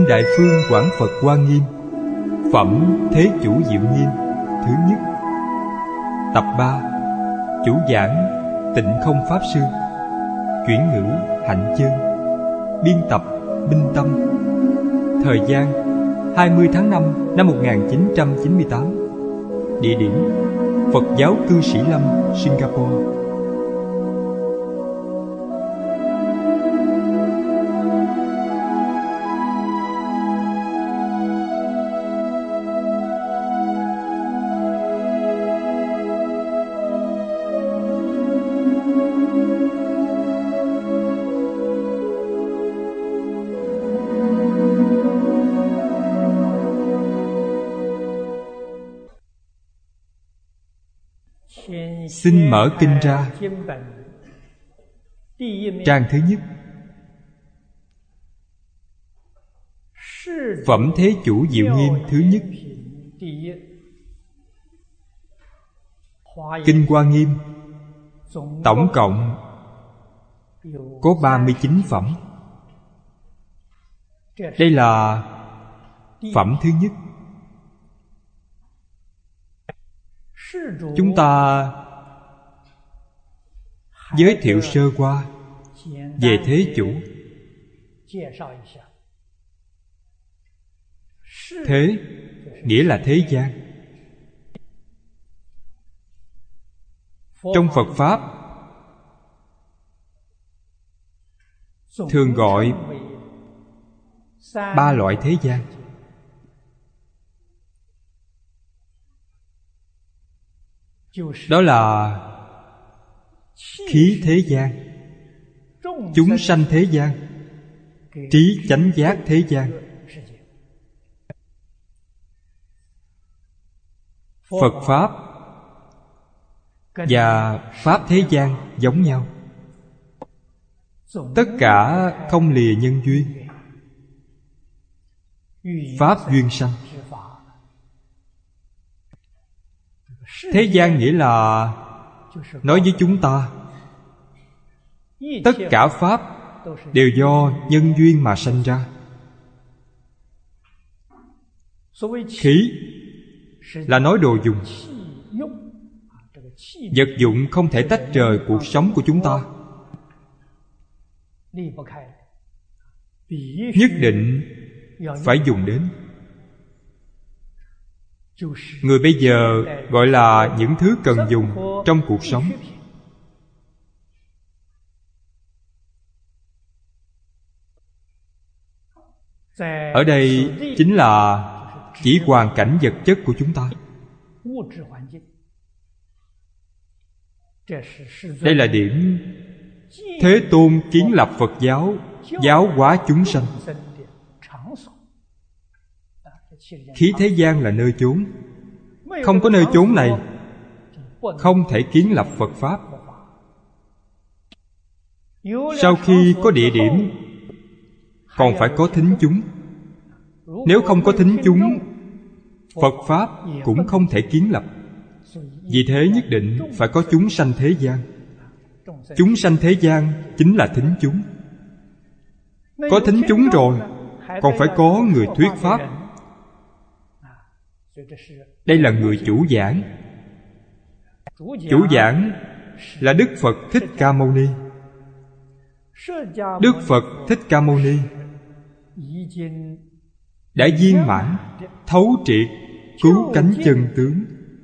Kinh Đại Phương Quảng Phật Hoa Nghiêm, Phẩm Thế Chủ Diệu Nghiêm thứ nhất. Tập 3. Chủ giảng Tịnh Không Pháp Sư. Chuyển ngữ Hạnh Chương. Biên tập Minh Tâm. Thời gian 20 tháng 5 năm 1998. Địa điểm Phật giáo Cư Sĩ Lâm, Singapore. Xin mở kinh ra. Trang thứ nhất. Phẩm Thế Chủ Diệu Nghiêm thứ nhất. Kinh Hoa Nghiêm tổng cộng có 39 phẩm. Đây là phẩm thứ nhất. Chúng ta giới thiệu sơ qua về Thế Chủ. Thế nghĩa là thế gian. Trong Phật Pháp thường gọi 3 loại thế gian. Đó là khí thế gian, chúng sanh thế gian, trí chánh giác thế gian. Phật Pháp và Pháp thế gian giống nhau, tất cả không lìa nhân duyên, Pháp duyên sanh. Thế gian nghĩa là nói với chúng ta tất cả Pháp đều do nhân duyên mà sanh ra. Khí là nói đồ dùng, vật dụng không thể tách rời cuộc sống của chúng ta, nhất định phải dùng đến. Người bây giờ gọi là những thứ cần dùng trong cuộc sống. Ở đây chính là chỉ hoàn cảnh vật chất của chúng ta. Đây là điểm Thế Tôn kiến lập Phật giáo, giáo hóa chúng sanh. Khí thế gian là nơi chốn. Không có nơi chốn này, không thể kiến lập Phật Pháp. Sau khi có địa điểm, còn phải có thính chúng. Nếu không có thính chúng, Phật Pháp cũng không thể kiến lập. Vì thế nhất định phải có chúng sanh thế gian. Chúng sanh thế gian chính là thính chúng. Có thính chúng rồi, còn phải có người thuyết Pháp. Đây là người chủ giảng. Chủ giảng là Đức Phật Thích Ca Mâu Ni. Đức Phật Thích Ca Mâu Ni đã viên mãn, thấu triệt, cứu cánh chân tướng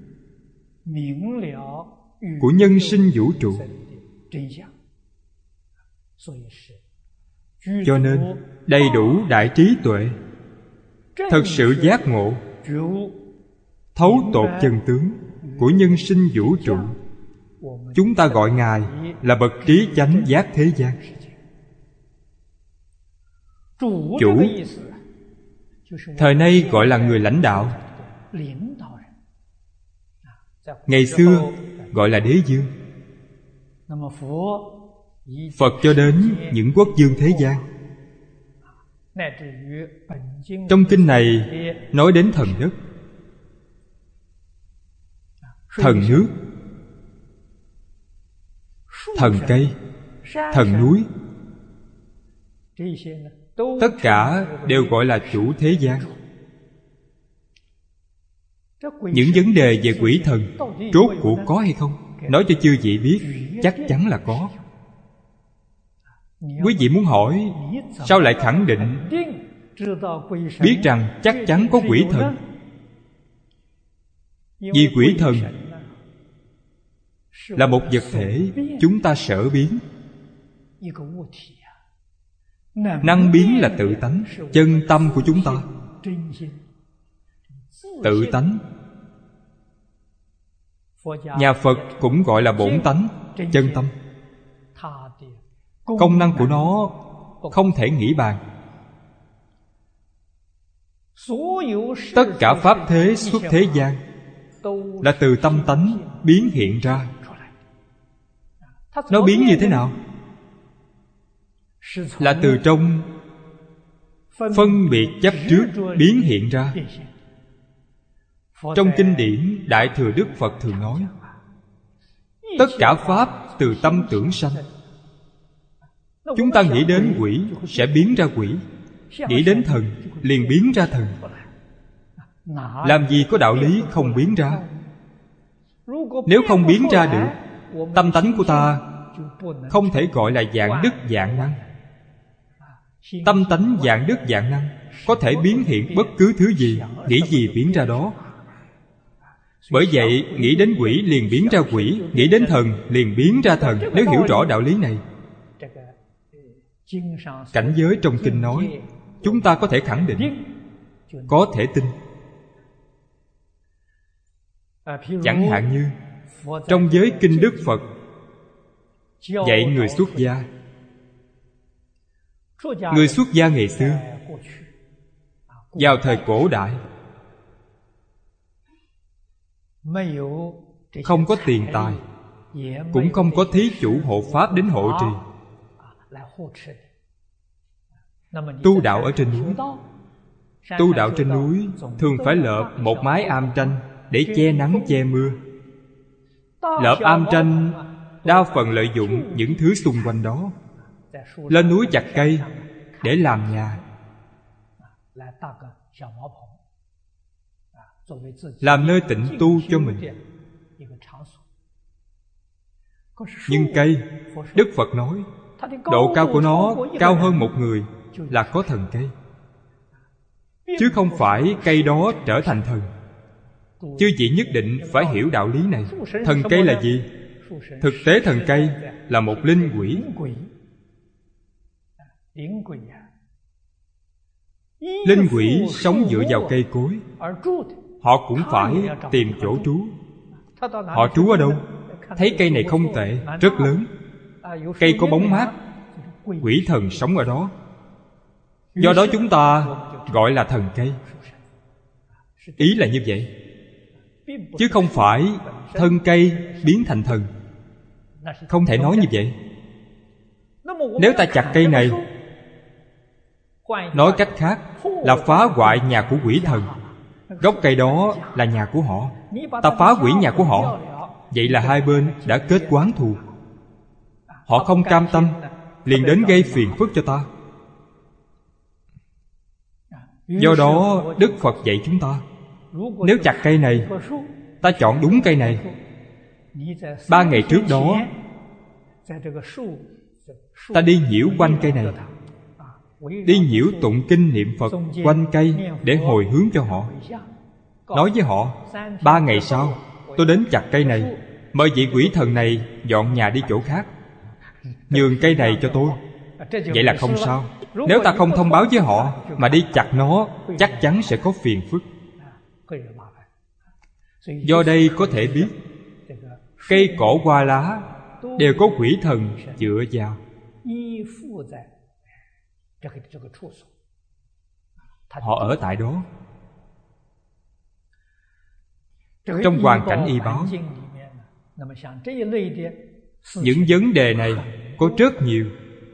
của nhân sinh vũ trụ. Cho nên đầy đủ đại trí tuệ, thật sự giác ngộ, thấu tột chân tướng của nhân sinh vũ trụ. Chúng ta gọi Ngài là bậc trí chánh giác thế gian. Chủ thời nay gọi là người lãnh đạo. Ngày xưa gọi là đế dương. Phật cho đến những quốc vương thế gian. Trong kinh này nói đến thần đất, thần nước, thần cây, thần núi. tất cả đều gọi là chủ thế gian. Những vấn đề về quỷ thần rốt cuộc có hay không, nói cho chư vị biết, chắc chắn là có. Quý vị muốn hỏi, sao lại khẳng định biết rằng chắc chắn có quỷ thần? Vì quỷ thần là một vật thể chúng ta sở biến. Năng biến là tự tánh, chân tâm của chúng ta. Tự tánh, nhà Phật cũng gọi là bổn tánh, chân tâm. Công năng của nó không thể nghĩ bàn. Tất cả pháp thế xuất thế gian là từ tâm tánh biến hiện ra. Nó biến như thế nào? Là từ trong phân biệt chấp trước biến hiện ra. Trong kinh điển Đại Thừa Đức Phật thường nói, tất cả pháp từ tâm tưởng sanh. Chúng ta nghĩ đến quỷ sẽ biến ra quỷ, nghĩ đến thần liền biến ra thần. Làm gì có đạo lý không biến ra? Nếu không biến ra được, tâm tánh của ta không thể gọi là dạng đức dạng năng. Tâm tánh dạng đức dạng năng có thể biến hiện bất cứ thứ gì, nghĩ gì biến ra đó. Bởi vậy, nghĩ đến quỷ liền biến ra quỷ, nghĩ đến thần liền biến ra thần. Nếu hiểu rõ đạo lý này, cảnh giới trong kinh nói, chúng ta có thể khẳng định, có thể tin. Chẳng hạn như trong giới kinh Đức Phật dạy người xuất gia. Người xuất gia ngày xưa, vào thời cổ đại, không có tiền tài, cũng không có thí chủ hộ pháp đến hộ trì. Tu đạo ở trên núi, tu đạo trên núi thường phải lợp một mái am tranh để che nắng che mưa. Lợp am tranh đa phần lợi dụng những thứ xung quanh đó. Lên núi chặt cây để làm nhà, làm nơi tịnh tu cho mình. Nhưng cây, Đức Phật nói, độ cao của nó cao hơn một người là có thần cây, chứ không phải cây đó trở thành thần. Chư vị nhất định phải hiểu đạo lý này. Thần cây là gì? Thực tế thần cây là một linh quỷ. Linh quỷ sống dựa vào cây cối, họ cũng phải tìm chỗ trú. Họ trú ở đâu? Thấy cây này không tệ, rất lớn, cây có bóng mát, quỷ thần sống ở đó. Do đó chúng ta gọi là thần cây. Ý là như vậy, chứ không phải thân cây biến thành thần. Không thể nói như vậy. Nếu ta chặt cây này, nói cách khác là phá hoại nhà của quỷ thần. Gốc cây đó là nhà của họ, ta phá hủy nhà của họ, vậy là hai bên đã kết oán thù. Họ không cam tâm, liền đến gây phiền phức cho ta. Do đó Đức Phật dạy chúng ta, nếu chặt cây này, ta chọn đúng cây này. 3 ngày trước đó, ta đi nhiễu quanh cây này, đi nhiễu tụng kinh niệm Phật quanh cây để hồi hướng cho họ. Nói với họ, 3 ngày sau tôi đến chặt cây này, mời vị quỷ thần này dọn nhà đi chỗ khác, nhường cây này cho tôi. Vậy là không sao. Nếu ta không thông báo với họ mà đi chặt nó, chắc chắn sẽ có phiền phức. Do đây có thể biết, cây cỏ hoa lá đều có quỷ thần dựa vào. Họ ở tại đó. Trong hoàn cảnh y báo, những vấn đề này có rất nhiều.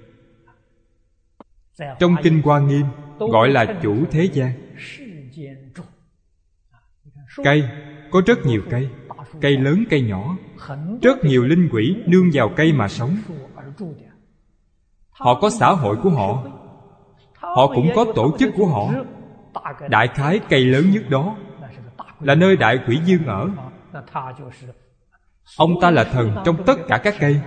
Trong kinh Hoa Nghiêm gọi là chủ thế gian. Cây, có rất nhiều cây, cây lớn cây nhỏ. Rất nhiều linh quỷ nương vào cây mà sống. Họ có xã hội của họ. Họ cũng có tổ chức của họ. Đại khái cây lớn nhất đó là nơi Đại Quỷ Dương ở. Ông ta là thần trong tất cả các cây.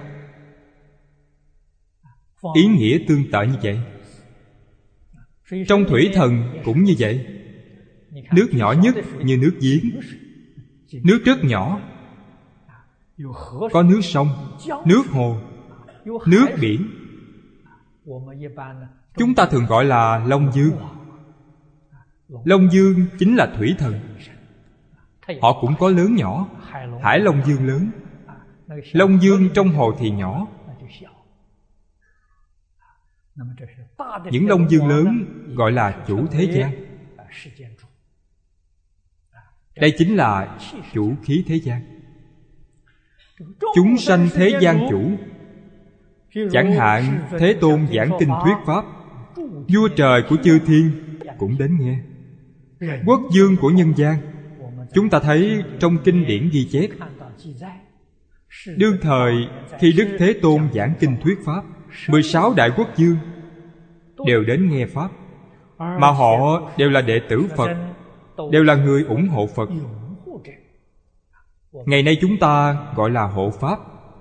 Ý nghĩa tương tự như vậy. Trong thủy thần cũng như vậy. Nước nhỏ nhất như nước giếng, nước rất nhỏ. Có nước sông, nước hồ, nước biển. Chúng ta thường gọi là Long Dương. Long Dương chính là thủy thần. Họ cũng có lớn nhỏ. Hải Long Dương lớn, Long Dương trong hồ thì nhỏ. Những Long Dương lớn gọi là chủ thế gian. Đây chính là chủ khí thế gian. Chúng sanh thế gian chủ. Chẳng hạn Thế Tôn giảng kinh thuyết pháp, vua trời của chư thiên cũng đến nghe. Quốc vương của nhân gian, chúng ta thấy trong kinh điển ghi chép, đương thời khi Đức Thế Tôn giảng kinh thuyết pháp, 16 đại quốc vương đều đến nghe pháp. Mà họ đều là đệ tử Phật, đều là người ủng hộ Phật. Ngày nay chúng ta gọi là hộ pháp.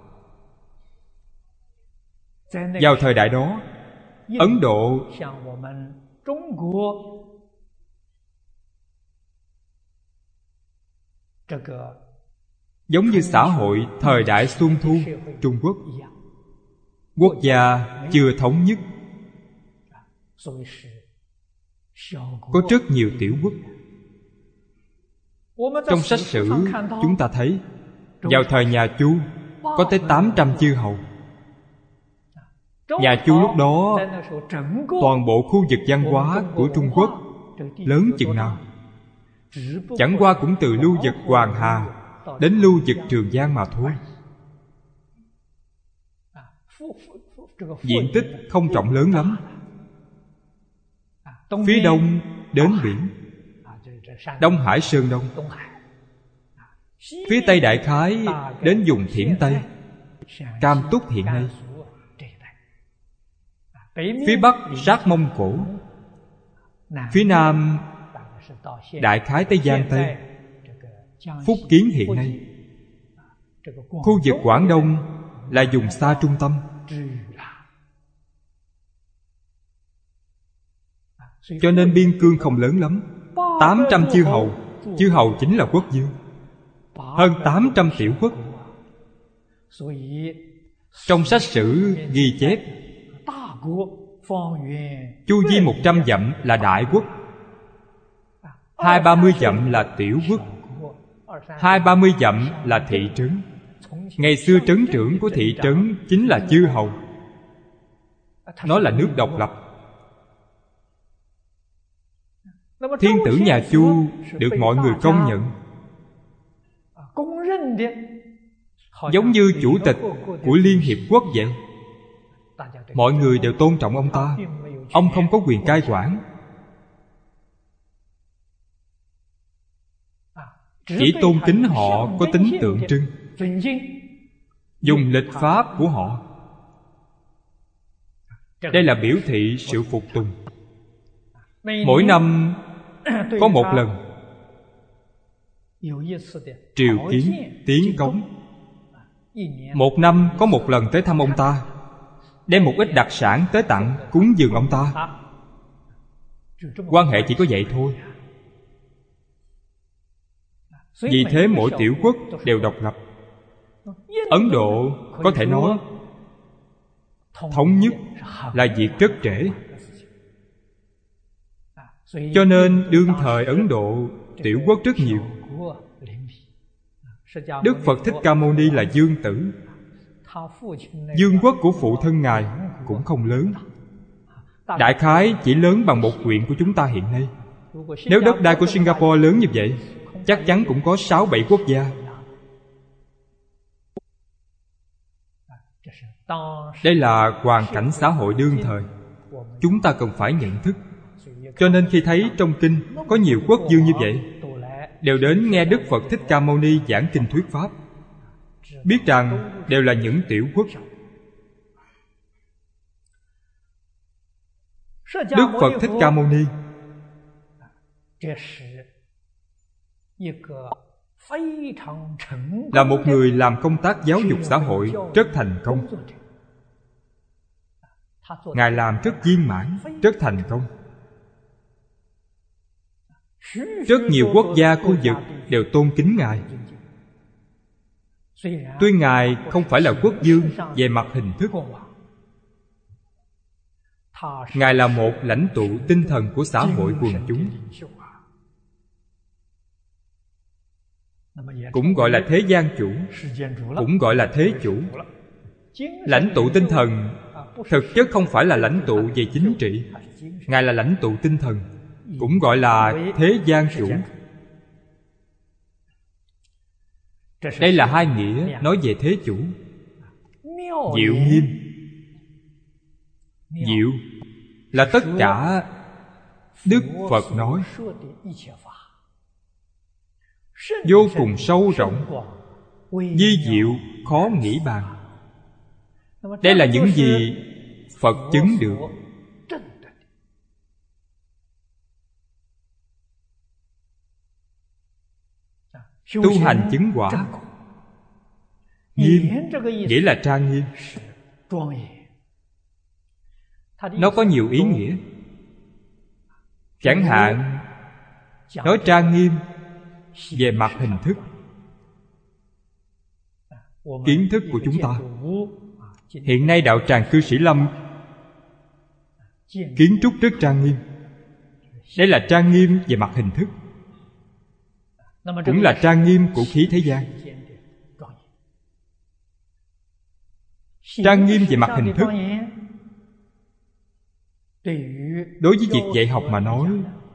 Vào thời đại đó, Ấn Độ giống như xã hội thời đại Xuân Thu Trung Quốc. Quốc gia chưa thống nhất, có rất nhiều tiểu quốc. Trong sách sử chúng ta thấy, vào thời nhà Chu có tới 800 chư hầu. Nhà Chu lúc đó, toàn bộ khu vực văn hóa của Trung Quốc lớn chừng nào? Chẳng qua cũng từ lưu vực Hoàng Hà đến lưu vực Trường Giang mà thôi. Diện tích không rộng lớn lắm. Phía đông đến biển, Đông Hải Sơn Đông. Phía tây đại khái đến vùng Thiểm Tây, Cam Túc hiện nay. Phía bắc sát Mông Cổ. Phía nam đại khái tới Giang Tây, Phúc Kiến hiện nay. Khu vực Quảng Đông là vùng xa trung tâm. Cho nên biên cương không lớn lắm. 800 chư hầu. Chư hầu chính là quốc vương. Hơn 800 tiểu quốc. Trong sách sử ghi chép, chu vi 100 dặm là đại quốc, 20-30 dặm là tiểu quốc, 20-30 dặm là thị trấn. Ngày xưa trấn trưởng của thị trấn chính là chư hầu. Nó là nước độc lập. Thiên tử nhà Chu được mọi người công nhận, giống như chủ tịch của Liên Hiệp Quốc vậy. Mọi người đều tôn trọng ông ta. Ông không có quyền cai quản, chỉ tôn kính họ có tính tượng trưng, dùng lịch pháp của họ. Đây là biểu thị sự phục tùng. Mỗi năm có một lần triều kiến tiến cống. Một năm có một lần tới thăm ông ta, đem một ít đặc sản tới tặng cúng dường ông ta. Quan hệ chỉ có vậy thôi. Vì thế mỗi tiểu quốc đều độc lập. Ấn Độ có thể nói thống nhất là việc rất trễ. Cho nên đương thời Ấn Độ tiểu quốc rất nhiều. Đức Phật Thích Ca Mâu Ni là dương tử. Dương quốc của phụ thân Ngài cũng không lớn, đại khái chỉ lớn bằng một huyện của chúng ta hiện nay. Nếu đất đai của Singapore lớn như vậy, chắc chắn cũng có 6-7 quốc gia. Đây là hoàn cảnh xã hội đương thời, chúng ta cần phải nhận thức. Cho nên khi thấy trong kinh có nhiều quốc vương như vậy, đều đến nghe Đức Phật Thích Ca Mâu Ni giảng kinh thuyết pháp, biết rằng đều là những tiểu quốc. Đức Phật Thích Ca Mâu Ni là một người làm công tác giáo dục xã hội rất thành công. Ngài làm rất viên mãn, rất thành công. Rất nhiều quốc gia khu vực đều tôn kính Ngài. Tuy Ngài không phải là quốc vương về mặt hình thức, Ngài là một lãnh tụ tinh thần của xã hội quần chúng, cũng gọi là thế gian chủ, cũng gọi là thế chủ. Lãnh tụ tinh thần thực chất không phải là lãnh tụ về chính trị. Ngài là lãnh tụ tinh thần, cũng gọi là thế gian chủ. Đây là hai nghĩa nói về thế chủ. Diệu nghiêm. Diệu là tất cả Đức Phật nói, vô cùng sâu rộng, vi diệu khó nghĩ bàn. Đây là những gì Phật chứng được. Tu hành chứng quả. Nghiêm nghĩa là trang nghiêm. Nó có nhiều ý nghĩa. Chẳng hạn nói trang nghiêm về mặt hình thức. Kiến thức của chúng ta hiện nay đạo tràng cư Sĩ Lâm kiến trúc rất trang nghiêm. Đây là trang nghiêm về mặt hình thức, cũng là trang nghiêm của khí thế gian. Trang nghiêm về mặt hình thức đối với việc dạy học mà nói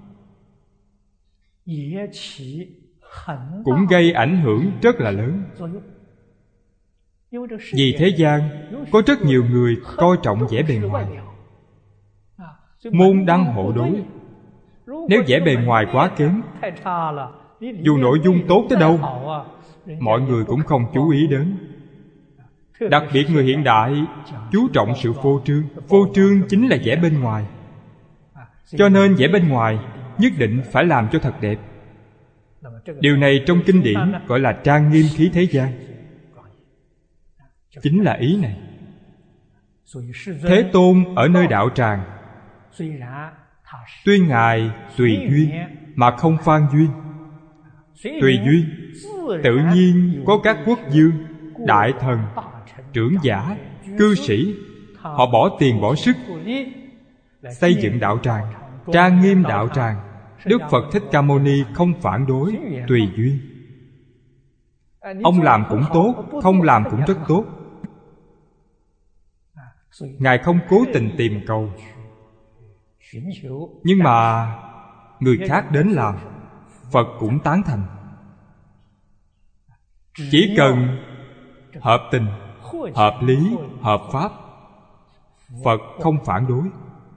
cũng gây ảnh hưởng rất là lớn. Vì thế gian có rất nhiều người coi trọng vẻ bề ngoài, môn đăng hộ đối. Nếu vẻ bề ngoài quá kém, dù nội dung tốt tới đâu, mọi người cũng không chú ý đến. Đặc biệt người hiện đại chú trọng sự phô trương. Phô trương chính là vẻ bên ngoài. Cho nên vẻ bên ngoài nhất định phải làm cho thật đẹp. Điều này trong kinh điển gọi là trang nghiêm khí thế gian. Chính là ý này. Thế Tôn ở nơi đạo tràng, tuy Ngài tùy duyên mà không phan duyên. Tùy duyên tự nhiên có các quốc vương, đại thần, trưởng giả, cư sĩ, họ bỏ tiền bỏ sức xây dựng đạo tràng, trang nghiêm đạo tràng. Đức Phật Thích Ca Mâu Ni không phản đối, tùy duyên. Ông làm cũng tốt, không làm cũng rất tốt. Ngài không cố tình tìm cầu, nhưng mà người khác đến làm, Phật cũng tán thành. Chỉ cần hợp tình, hợp lý, hợp pháp, Phật không phản đối.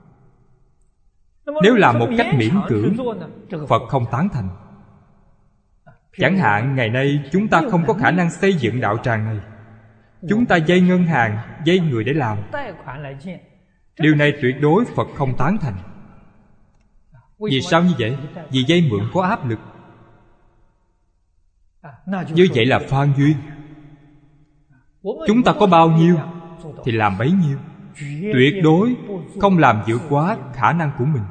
Nếu làm một cách miễn cưỡng, Phật không tán thành. Chẳng hạn ngày nay chúng ta không có khả năng xây dựng đạo tràng này, chúng ta vay ngân hàng, vay người để làm. Điều này tuyệt đối Phật không tán thành. Vì sao như vậy? Vì vay mượn có áp lực. Như vậy là phan duyên. Chúng ta có bao nhiêu thì làm bấy nhiêu, tuyệt đối không làm vượt quá khả năng của mình.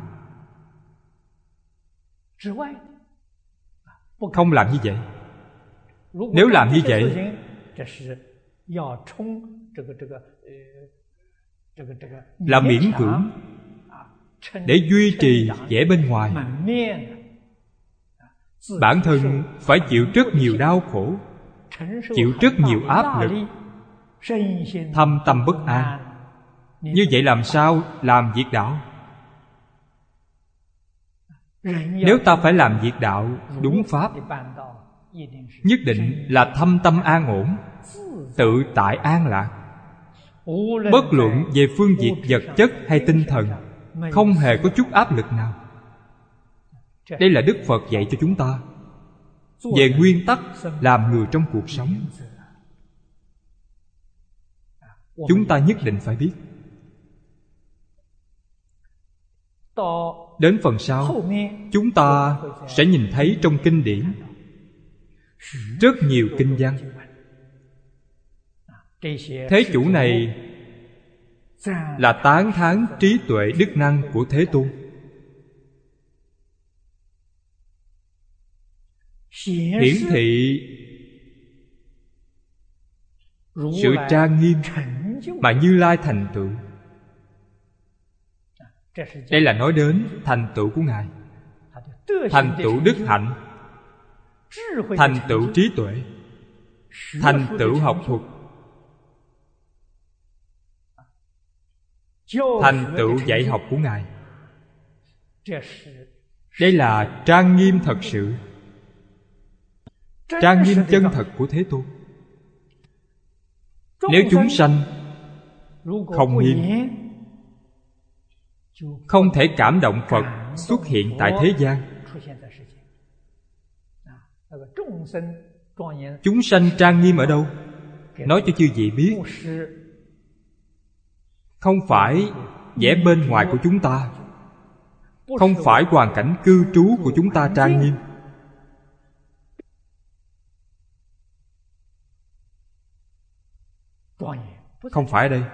Không làm như vậy. Nếu làm như vậy, là miễn cưỡng để duy trì vẻ bên ngoài. Bản thân phải chịu rất nhiều đau khổ, chịu rất nhiều áp lực, thâm tâm bất an. Như vậy làm sao làm việc đạo? Nếu ta phải làm việc đạo đúng pháp, nhất định là thâm tâm an ổn, tự tại an lạc. Bất luận về phương diện vật chất hay tinh thần, không hề có chút áp lực nào. Đây là Đức Phật dạy cho chúng ta về nguyên tắc làm người trong cuộc sống. Chúng ta nhất định phải biết. Đến phần sau, chúng ta sẽ nhìn thấy trong kinh điển rất nhiều kinh văn. Thế chủ này là tán thán trí tuệ đức năng của Thế Tôn, hiển thị sự trang nghiêm mà Như Lai thành tựu. Đây là nói đến thành tựu của Ngài, thành tựu đức hạnh, thành tựu trí tuệ, thành tựu học thuật, thành tựu dạy học của Ngài. Đây là trang nghiêm thật sự, trang nghiêm chân thật của Thế Tôn. Nếu chúng sanh không nghiêm, không thể cảm động Phật xuất hiện tại thế gian. Chúng sanh trang nghiêm ở đâu? Nói cho chư vị biết, không phải vẻ bên ngoài của chúng ta, không phải hoàn cảnh cư trú của chúng ta trang nghiêm. Không phải ở đây,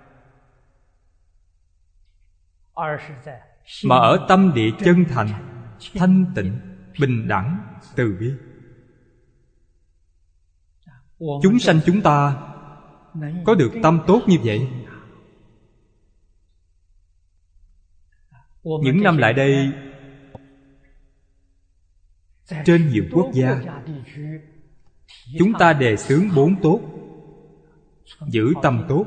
mà ở tâm địa chân thành, thanh tịnh, bình đẳng, từ bi. Chúng sanh chúng ta có được tâm tốt như vậy. Những năm lại đây, trên nhiều quốc gia, chúng ta đề xướng 4 tốt: giữ tâm tốt,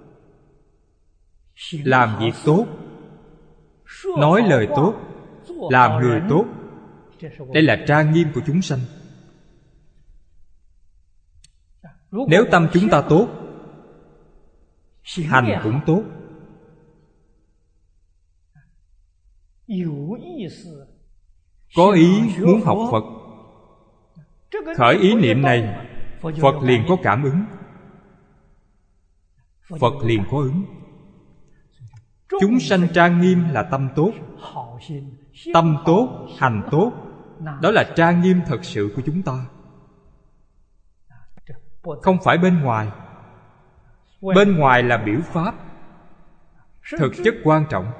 làm việc tốt, nói lời tốt, làm người tốt. Đây là trang nghiêm của chúng sanh. Nếu tâm chúng ta tốt, hành cũng tốt. Có ý muốn học Phật, khởi ý niệm này, Phật liền có cảm ứng, Phật liền có ứng. Chúng sanh trang nghiêm là tâm tốt. Tâm tốt, hành tốt, đó là trang nghiêm thật sự của chúng ta. Không phải bên ngoài. Bên ngoài là biểu pháp, thực chất quan trọng.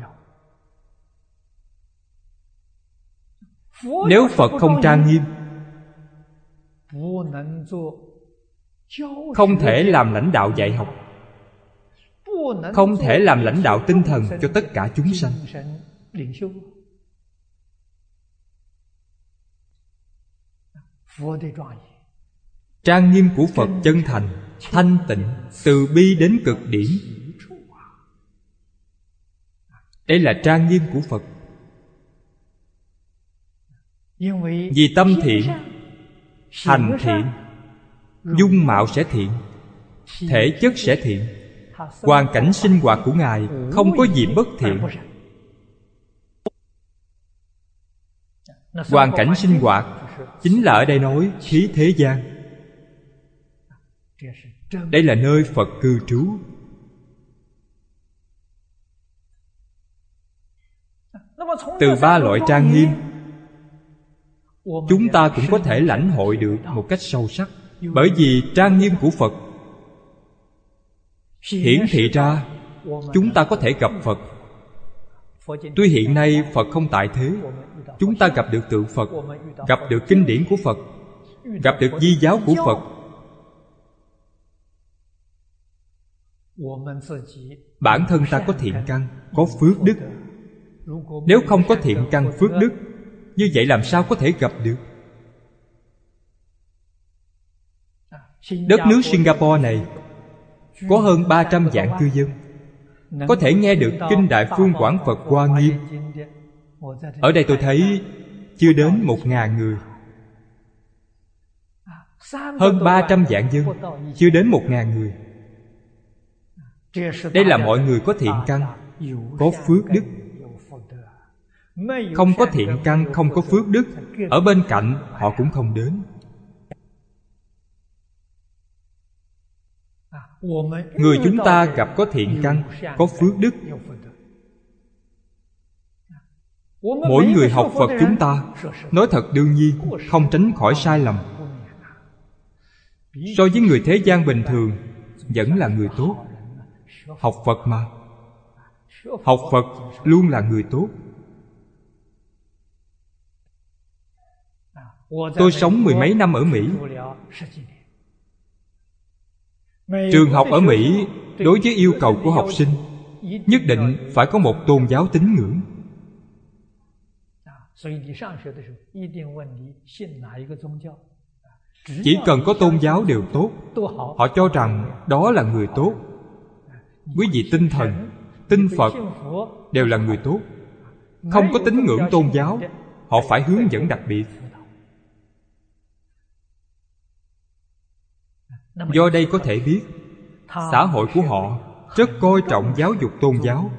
Nếu Phật không trang nghiêm, không thể làm lãnh đạo dạy học, không thể làm lãnh đạo tinh thần cho tất cả chúng sanh. Trang nghiêm của Phật chân thành, thanh tịnh, từ bi đến cực điểm. Đây là trang nghiêm của Phật. Vì tâm thiện, hành thiện, dung mạo sẽ thiện, thể chất sẽ thiện, hoàn cảnh sinh hoạt của Ngài không có gì bất thiện. Hoàn cảnh sinh hoạt chính là ở đây nói khí thế gian. Đây là nơi Phật cư trú. Từ 3 loại trang nghiêm, chúng ta cũng có thể lãnh hội được một cách sâu sắc. Bởi vì trang nghiêm của Phật hiển thị ra chúng ta có thể gặp Phật. Tuy hiện nay Phật không tại thế, chúng ta gặp được tượng Phật, gặp được kinh điển của Phật, gặp được di giáo của Phật. Bản thân ta có thiện căn, có phước đức. Nếu không có thiện căn phước đức, như vậy làm sao có thể gặp được? Đất nước Singapore này có hơn 300 vạn cư dân, có thể nghe được Kinh Đại Phương Quảng Phật Hoa Nghiêm. Ở đây tôi thấy chưa đến 1.000 người. Hơn 300 vạn dân, chưa đến 1.000 người. Đây là mọi người có thiện căn, có phước đức. Không có thiện căn, không có phước đức, ở bên cạnh họ cũng không đến. Người chúng ta gặp có thiện căn, có phước đức, Mỗi người học Phật chúng ta, nói thật đương nhiên, không tránh khỏi sai lầm. So với người thế gian bình thường, vẫn là người tốt. Học Phật mà, học Phật luôn là người tốt. Tôi sống mười mấy năm ở Mỹ. Trường học ở Mỹ đối với yêu cầu của học sinh nhất định phải có một tôn giáo tín ngưỡng. Chỉ cần có tôn giáo đều tốt. Họ cho rằng đó là người tốt. Quý vị tin thần, tin Phật đều là người tốt. Không có tín ngưỡng tôn giáo, họ phải hướng dẫn đặc biệt. Do đây có thể biết xã hội của họ rất coi trọng giáo dục tôn giáo.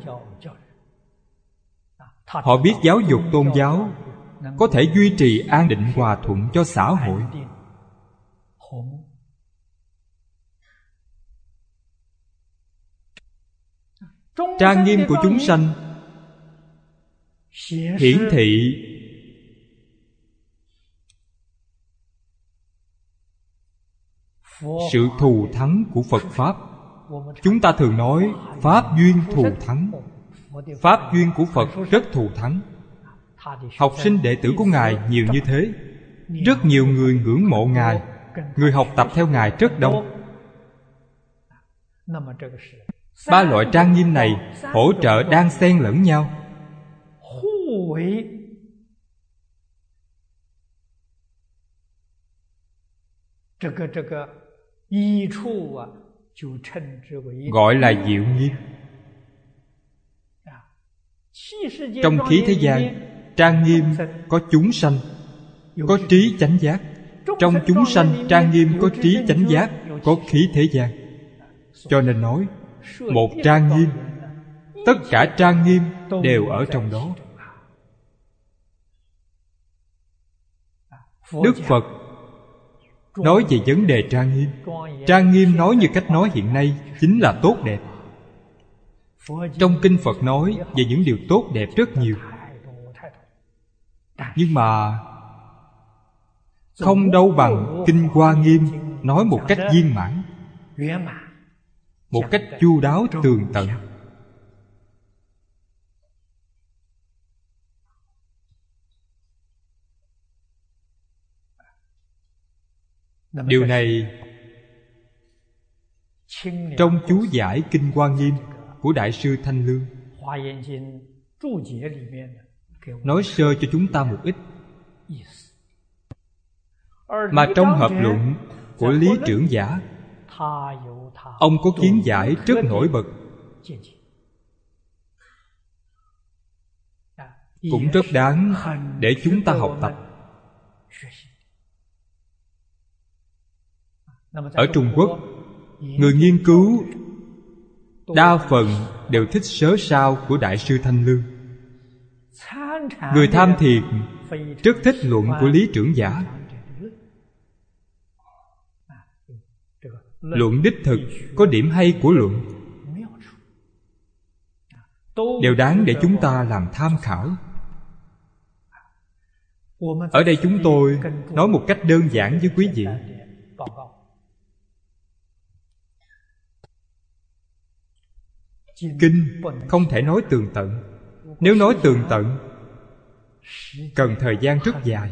Họ biết giáo dục tôn giáo có thể duy trì an định hòa thuận cho xã hội. Trang nghiêm của chúng sanh hiển thị sự thù thắng của Phật Pháp. Chúng ta thường nói Pháp duyên thù thắng. Pháp duyên của Phật rất thù thắng. Học sinh đệ tử của Ngài nhiều như thế. Rất nhiều người ngưỡng mộ Ngài. Người học tập theo Ngài rất đông. Ba loại trang nghiêm này hỗ trợ đan xen lẫn nhau. Gọi là diệu nghiêm. Trong khí thế gian, trang nghiêm có chúng sanh, có trí chánh giác. Trong chúng sanh, trang nghiêm có trí chánh giác, có khí thế gian. Cho nên nói, một trang nghiêm, tất cả trang nghiêm đều ở trong đó. Đức Phật nói về vấn đề trang nghiêm. Trang nghiêm nói như cách nói hiện nay chính là tốt đẹp. Trong kinh Phật nói về những điều tốt đẹp rất nhiều. Nhưng mà không đâu bằng Kinh Hoa Nghiêm nói một cách viên mãn, một cách chu đáo tường tận. Điều này trong chú giải Kinh Hoa Nghiêm của Đại sư Thanh Lương nói sơ cho chúng ta một ít. Mà trong hợp luận của Lý Trưởng Giả, ông có kiến giải rất nổi bật, cũng rất đáng để chúng ta học tập. Ở Trung Quốc, người nghiên cứu đa phần đều thích sớ sao của Đại sư Thanh Lương. Người tham thiền rất thích luận của Lý Trưởng Giả. Luận đích thực có điểm hay của luận, đều đáng để chúng ta làm tham khảo. Ở đây chúng tôi nói một cách đơn giản với quý vị. Kinh không thể nói tường tận. Nếu nói tường tận, cần thời gian rất dài.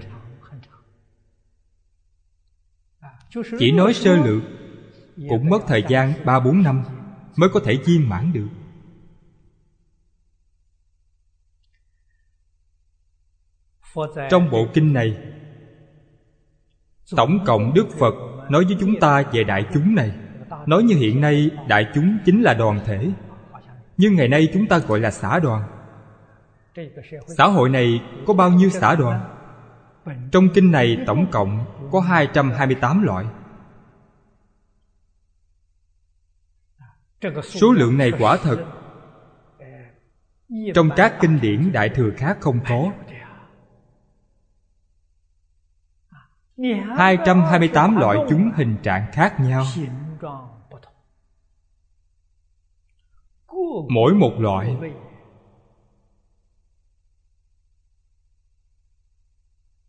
Chỉ nói sơ lược cũng mất thời gian 3-4 năm mới có thể viên mãn được. Trong bộ kinh này, tổng cộng Đức Phật nói với chúng ta về đại chúng này. Nói như hiện nay đại chúng chính là đoàn thể, nhưng ngày nay chúng ta gọi là xã đoàn. Xã hội này có bao nhiêu xã đoàn? Trong kinh này tổng cộng có 228 loại. Số lượng này quả thật trong các kinh điển Đại Thừa khác không có. 228 loại chúng hình trạng khác nhau. Mỗi một loại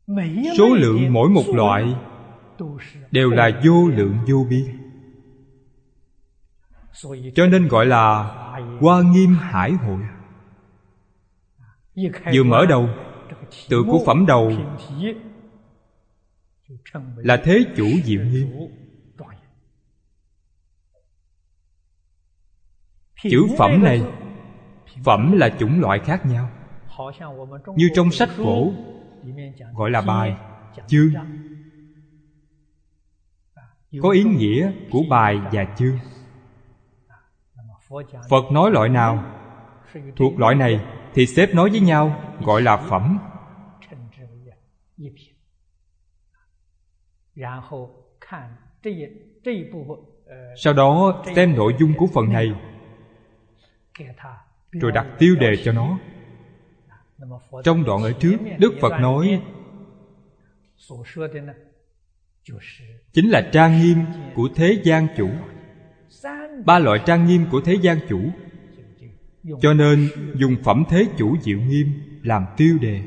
Số lượng mỗi một loại đều là vô lượng vô biên, cho nên gọi là Hoa Nghiêm Hải Hội. Vừa mở đầu, tựa của phẩm đầu là Thế Chủ Diệu Nghiêm. Chữ phẩm này, phẩm là chủng loại khác nhau. Như trong sách cổ gọi là bài, chương, có ý nghĩa của bài và chương. Phật nói loại nào thuộc loại này thì xếp nói với nhau gọi là phẩm. Sau đó xem nội dung của phần này, rồi đặt tiêu đề cho nó. Trong đoạn ở trước, Đức Phật nói chính là trang nghiêm của thế gian chủ. 3 loại trang nghiêm của thế gian chủ, cho nên dùng phẩm Thế Chủ Diệu Nghiêm làm tiêu đề.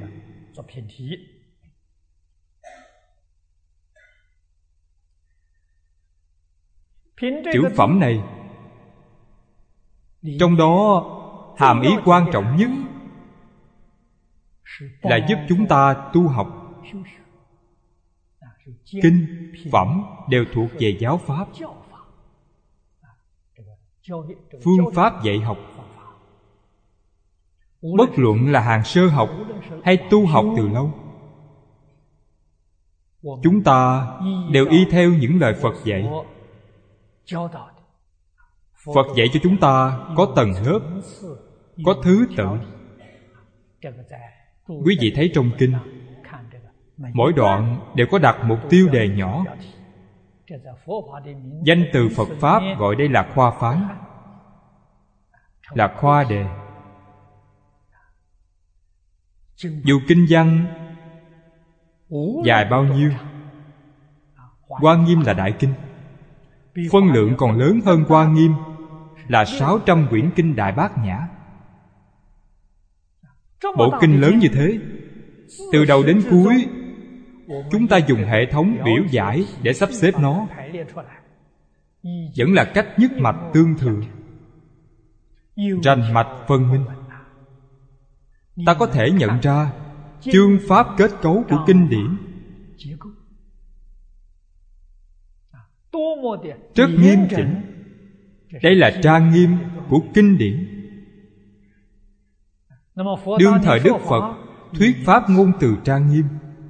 Chữ phẩm này, trong đó hàm ý quan trọng nhất là giúp chúng ta tu học. Kinh, phẩm đều thuộc về giáo pháp, phương pháp dạy học. Bất luận là hàng sơ học hay tu học từ lâu, chúng ta đều y theo những lời Phật dạy. Phật dạy cho chúng ta có tầng lớp, có thứ tự. Quý vị thấy trong kinh, mỗi đoạn đều có đặt một tiêu đề nhỏ. Danh từ Phật Pháp gọi đây là khoa phán, là khoa đề. Dù kinh văn dài bao nhiêu, Hoa Nghiêm là đại kinh, phân lượng còn lớn hơn Hoa Nghiêm là 600 quyển kinh Đại Bát Nhã. Bộ kinh lớn như thế, từ đầu đến cuối chúng ta dùng hệ thống biểu giải để sắp xếp nó, vẫn là cách nhất mạch tương thừa, rành mạch phân minh. Ta có thể nhận ra chương pháp kết cấu của kinh điển rất nghiêm chỉnh. Đây là trang nghiêm của kinh điển. Đương thời Đức Phật thuyết pháp ngôn từ trang nghiêm.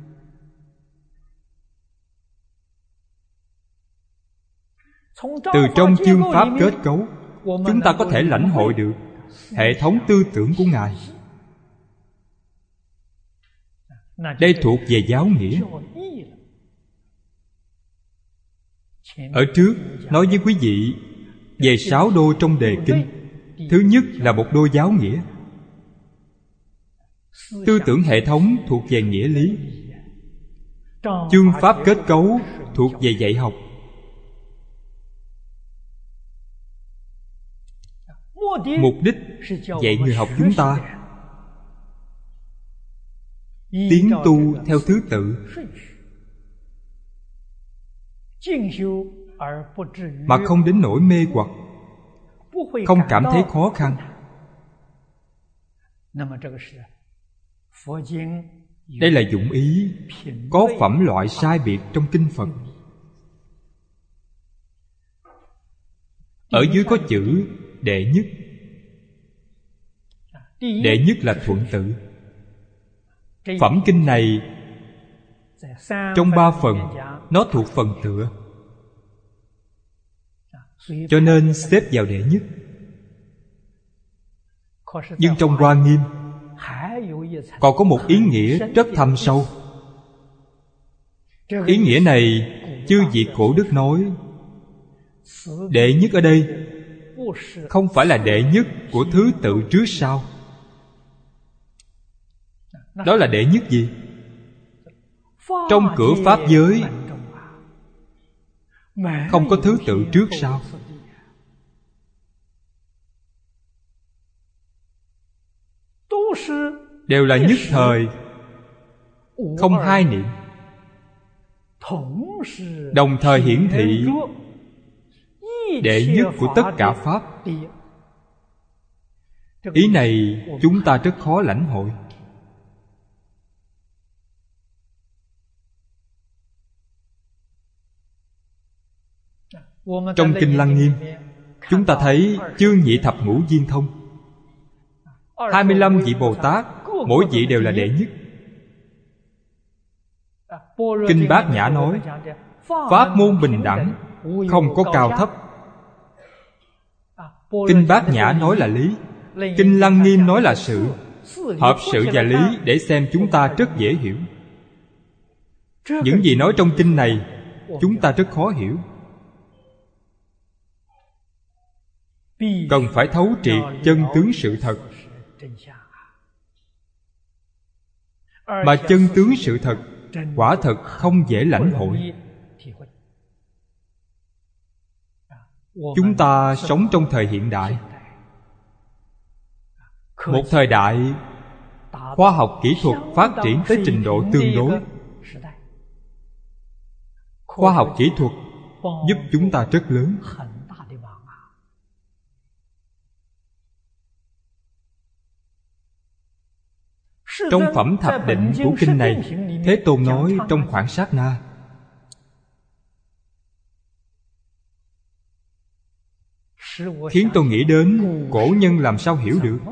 Từ trong chương pháp kết cấu, chúng ta có thể lãnh hội được hệ thống tư tưởng của Ngài. Đây thuộc về giáo nghĩa. Ở trước nói với quý vị về 6 đô trong đề kinh. Thứ nhất là một đô giáo nghĩa. Tư tưởng hệ thống thuộc về nghĩa lý. Chương pháp kết cấu thuộc về dạy học. Mục đích dạy người học chúng ta tiến tu theo thứ tự, mà không đến nỗi mê hoặc, không cảm thấy khó khăn. Đây là dụng ý có phẩm loại sai biệt trong kinh Phật. Ở dưới có chữ đệ nhất. Đệ nhất là thuận tự. Phẩm kinh này trong 3 phần, nó thuộc phần tựa, cho nên xếp vào đệ nhất. Nhưng trong Hoa Nghiêm còn có một ý nghĩa rất thâm sâu. Ý nghĩa này chư vị cổ đức nói, đệ nhất ở đây không phải là đệ nhất của thứ tự trước sau. Đó là đệ nhất gì? Trong cửa pháp giới không có thứ tự trước sau. Đều là nhất thời. không hai niệm, đồng thời hiển thị đệ nhất của tất cả pháp. Ý này chúng ta rất khó lãnh hội. Trong Kinh Lăng Nghiêm, chúng ta thấy chương nhị thập ngũ viên thông, 25 vị Bồ Tát, mỗi vị đều là đệ nhất. Kinh Bát Nhã nói pháp môn bình đẳng, không có cao thấp. Kinh Bát Nhã nói là lý, Kinh Lăng Nghiêm nói là sự. Hợp sự và lý để xem chúng ta rất dễ hiểu. Những gì nói trong kinh này chúng ta rất khó hiểu. Cần phải thấu triệt chân tướng sự thật. Mà chân tướng sự thật quả thật không dễ lãnh hội. Chúng ta sống trong thời hiện đại, một thời đại khoa học kỹ thuật phát triển tới trình độ tương đối. Khoa học kỹ thuật giúp chúng ta rất lớn. Trong phẩm thập định của kinh này, Thế Tôn nói trong khoảng sát na, khiến tôi nghĩ đến cổ nhân làm sao hiểu được.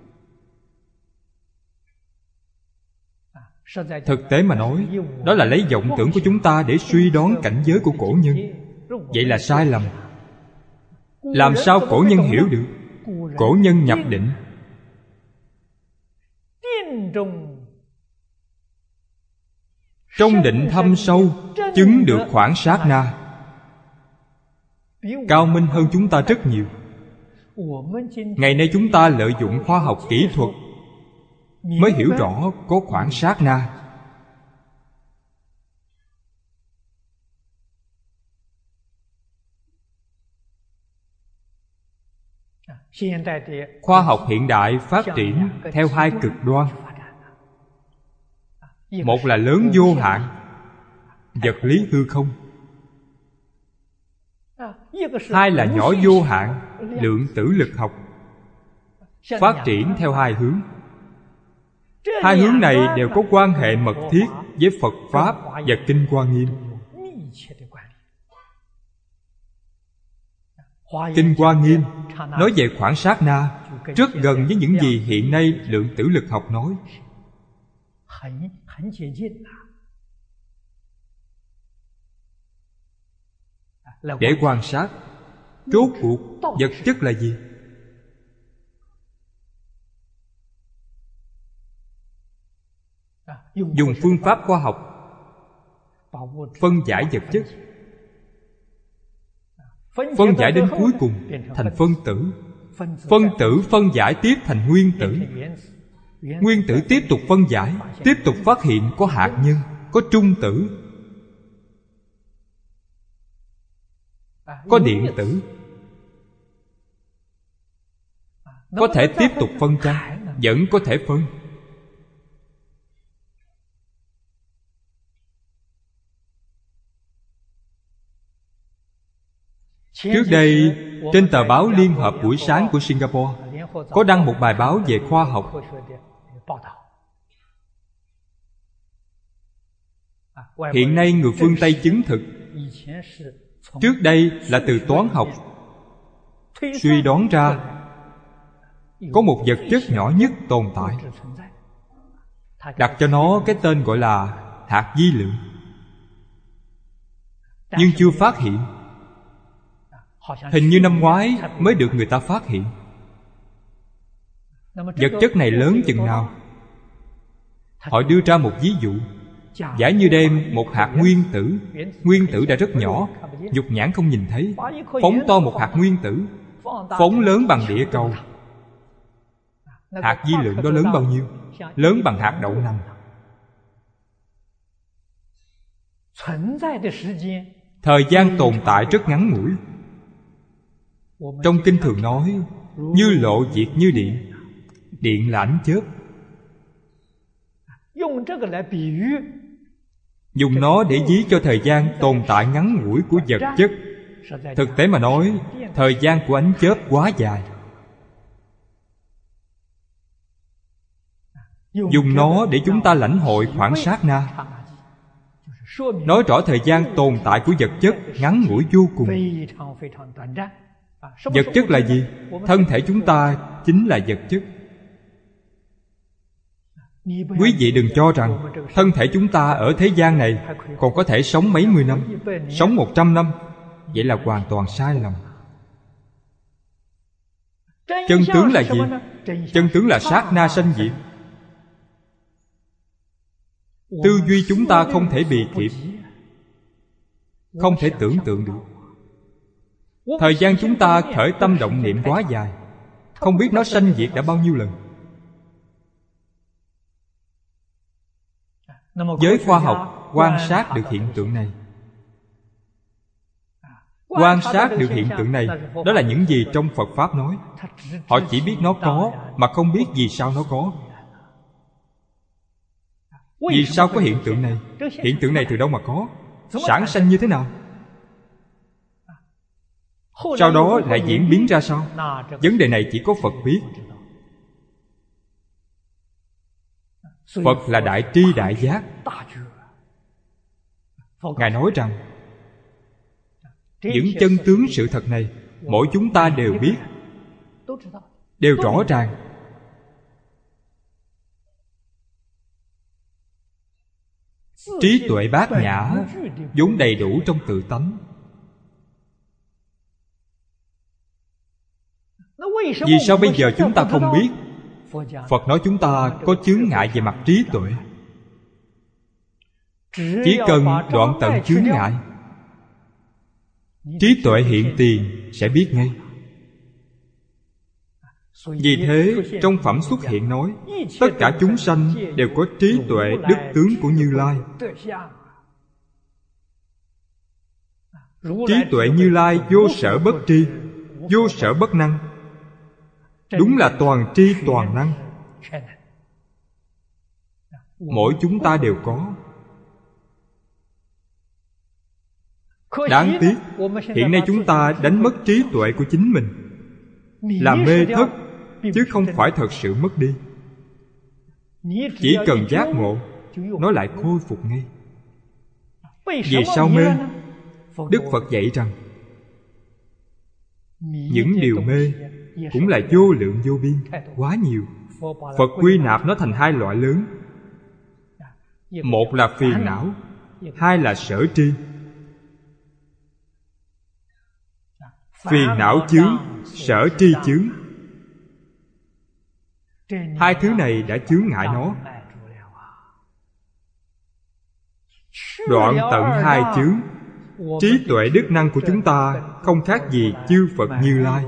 Thực tế mà nói, đó là lấy vọng tưởng của chúng ta để suy đoán cảnh giới của cổ nhân. Vậy là sai lầm. Làm sao cổ nhân hiểu được? Cổ nhân nhập định, trong định thâm sâu chứng được khoảng sát na, cao minh hơn chúng ta rất nhiều. Ngày nay chúng ta lợi dụng khoa học kỹ thuật mới hiểu rõ có khoảng sát na. Khoa học hiện đại phát triển theo hai cực đoan. Một là lớn vô hạn, vật lý hư không. Hai là nhỏ vô hạn, lượng tử lực học. Phát triển theo hai hướng. Hai hướng này đều có quan hệ mật thiết với Phật Pháp và Kinh Hoa Nghiêm. Kinh Hoa Nghiêm nói về khoảng sát na, rất gần với những gì hiện nay lượng tử lực học nói. Để quan sát rốt cuộc vật chất là gì. Dùng phương pháp khoa học phân giải vật chất, phân giải đến cuối cùng thành phân tử. Phân tử phân giải tiếp thành nguyên tử. Nguyên tử tiếp tục phân giải, tiếp tục phát hiện có hạt nhân, có trung tử, có điện tử. Có thể tiếp tục phân chăng? Vẫn có thể phân. Trước đây, trên tờ báo Liên Hợp buổi sáng của Singapore có đăng một bài báo về khoa học. Hiện nay người phương Tây chứng thực, trước đây là từ toán học suy đoán ra có một vật chất nhỏ nhất tồn tại, đặt cho nó cái tên gọi là hạt vi lượng. Nhưng chưa phát hiện. Hình như năm ngoái mới được người ta phát hiện. Vật chất này lớn chừng nào? Họ đưa ra một ví dụ. Giả như đem một hạt nguyên tử, nguyên tử đã rất nhỏ, dục nhãn không nhìn thấy, phóng to một hạt nguyên tử, phóng lớn bằng địa cầu. Hạt vi lượng đó lớn bao nhiêu? Lớn bằng hạt đậu nành. Thời gian tồn tại rất ngắn ngủi. Trong kinh thường nói như lộ diệt như điện. Điện là ánh chớp. Dùng nó để ví cho thời gian tồn tại ngắn ngủi của vật chất. Thực tế mà nói, thời gian của ánh chớp quá dài. Dùng nó để chúng ta lãnh hội khoảng sát na, nói rõ thời gian tồn tại của vật chất ngắn ngủi vô cùng. Vật chất là gì? Thân thể chúng ta chính là vật chất. Quý vị đừng cho rằng thân thể chúng ta ở thế gian này còn có thể sống mấy mươi năm, sống 100 năm. Vậy là hoàn toàn sai lầm. Chân tướng là gì? Chân tướng là sát na sanh diệt. Tư duy chúng ta không thể bì kịp, không thể tưởng tượng được. Thời gian chúng ta khởi tâm động niệm quá dài, không biết nó sanh diệt đã bao nhiêu lần. Giới khoa học quan sát được hiện tượng này. Quan sát được hiện tượng này, đó là những gì trong Phật Pháp nói. Họ chỉ biết nó có, mà không biết vì sao nó có. Vì sao có hiện tượng này? Hiện tượng này từ đâu mà có? Sản sanh như thế nào? Sau đó lại diễn biến ra sao? Vấn đề này chỉ có Phật biết. Phật là đại tri đại giác. Ngài nói rằng những chân tướng sự thật này mỗi chúng ta đều biết, đều rõ ràng. Trí tuệ bát nhã vốn đầy đủ trong tự tánh. Vì sao bây giờ chúng ta không biết? Phật nói chúng ta có chướng ngại về mặt trí tuệ. Chỉ cần đoạn tận chướng ngại, trí tuệ hiện tiền sẽ biết ngay. Vì thế trong phẩm xuất hiện nói, tất cả chúng sanh đều có trí tuệ đức tướng của Như Lai. Trí tuệ Như Lai vô sở bất tri, vô sở bất năng. Đúng là toàn tri toàn năng. Mỗi chúng ta đều có. Đáng tiếc, hiện nay chúng ta đánh mất trí tuệ của chính mình, làm mê thất, chứ không phải thật sự mất đi. Chỉ cần giác ngộ, nó lại khôi phục ngay. Vì sao mê? Đức Phật dạy rằng những điều mê cũng là vô lượng vô biên, quá nhiều. Phật quy nạp nó thành hai loại lớn. Một là phiền não, hai là sở tri. Phiền não chướng, sở tri chướng. Hai thứ này đã chướng ngại nó. Đoạn tận hai chướng, trí tuệ đức năng của chúng ta không khác gì chư Phật Như Lai.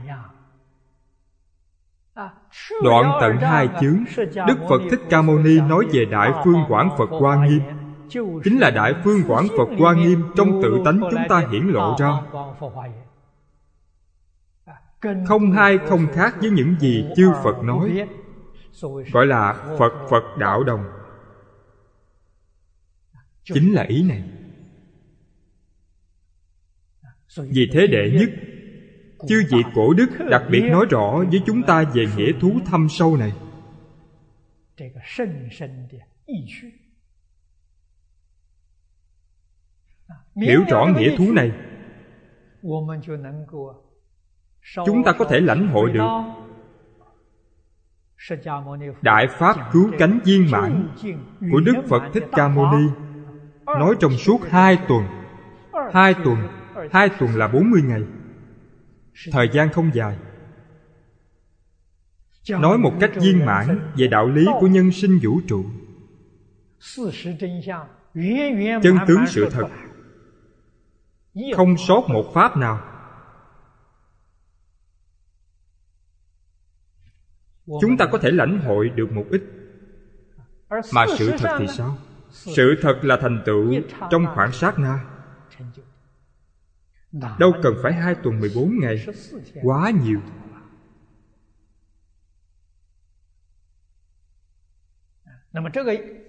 Đoạn tận hai chướng, Đức Phật Thích Ca Mâu Ni nói về Đại Phương Quảng Phật Hoa Nghiêm, chính là Đại Phương Quảng Phật Hoa Nghiêm trong tự tánh chúng ta hiển lộ ra. Không hai không khác với những gì chư Phật nói, gọi là Phật Phật đạo đồng. Chính là ý này. Vì thế đệ nhất, chư vị cổ đức đặc biệt nói rõ với chúng ta về nghĩa thú thâm sâu này. Hiểu rõ nghĩa thú này, chúng ta có thể lãnh hội được Đại Pháp cứu cánh viên mãn của Đức Phật Thích Ca Mâu Ni, nói trong suốt 2 tuần. 2 tuần là 40 ngày. Thời gian không dài. Nói một cách viên mãn về đạo lý của nhân sinh vũ trụ. Chân tướng sự thật, không sót một pháp nào. Chúng ta có thể lãnh hội được một ít. Mà sự thật thì sao? Sự thật là thành tựu trong khoảng sát na. Đâu cần phải 2 tuần 14 ngày. Quá nhiều.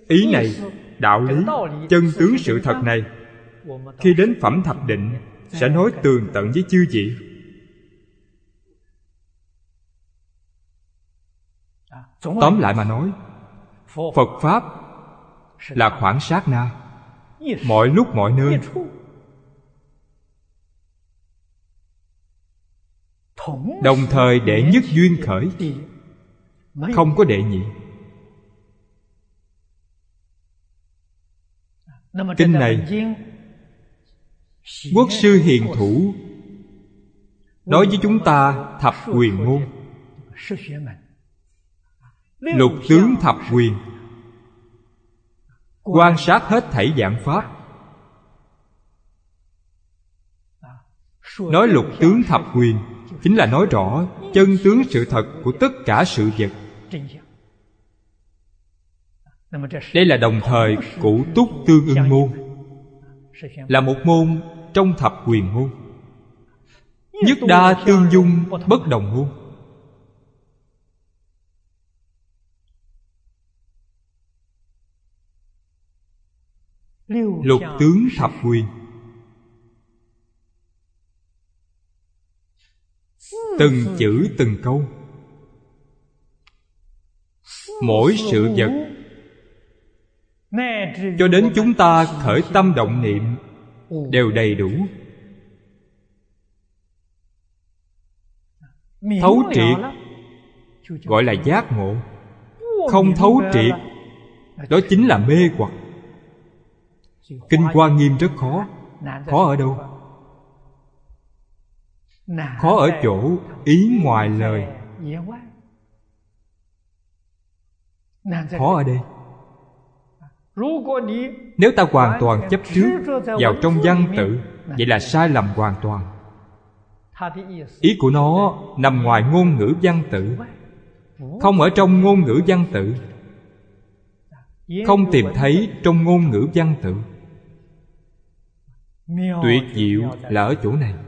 Ý này, đạo lý, chân tướng sự thật này, khi đến phẩm thập định sẽ nói tường tận với chư vị. Tóm lại mà nói, Phật Pháp là khoảng sát na, mọi lúc mọi nơi, đồng thời đệ nhất duyên khởi, không có đệ nhị. Kinh này, Quốc sư hiền thủ nói với chúng ta thập quyền môn, lục tướng thập quyền, quan sát hết thảy vạn pháp. Nói lục tướng thập quyền chính là nói rõ chân tướng sự thật của tất cả sự vật. Đây là đồng thời cụ túc tương ưng môn, là một môn trong thập quyền môn. Nhất đa tương dung bất đồng môn. Lục tướng thập quyền, từng chữ từng câu, mỗi sự vật, cho đến chúng ta khởi tâm động niệm đều đầy đủ. Thấu triệt gọi là giác ngộ, không thấu triệt đó chính là mê hoặc. Kinh Hoa Nghiêm rất khó. Khó ở đâu? Khó ở chỗ ý ngoài lời. Khó ở đây. Nếu ta hoàn toàn chấp trước vào trong văn tự, vậy là sai lầm hoàn toàn. Ý của nó nằm ngoài ngôn ngữ văn tự, không ở trong ngôn ngữ văn tự, không tìm thấy trong ngôn ngữ văn tự. Tuyệt diệu là ở chỗ này.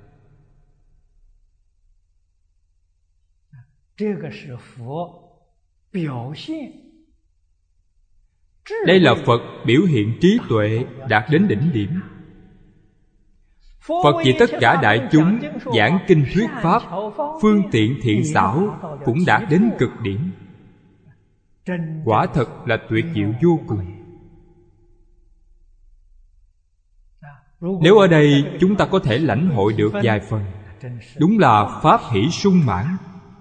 Đây là Phật biểu hiện trí tuệ đạt đến đỉnh điểm. Phật vì tất cả đại chúng giảng kinh thuyết pháp, phương tiện thiện xảo cũng đạt đến cực điểm. Quả thật là tuyệt diệu vô cùng. Nếu ở đây chúng ta có thể lãnh hội được vài phần, đúng là pháp hỷ sung mãn.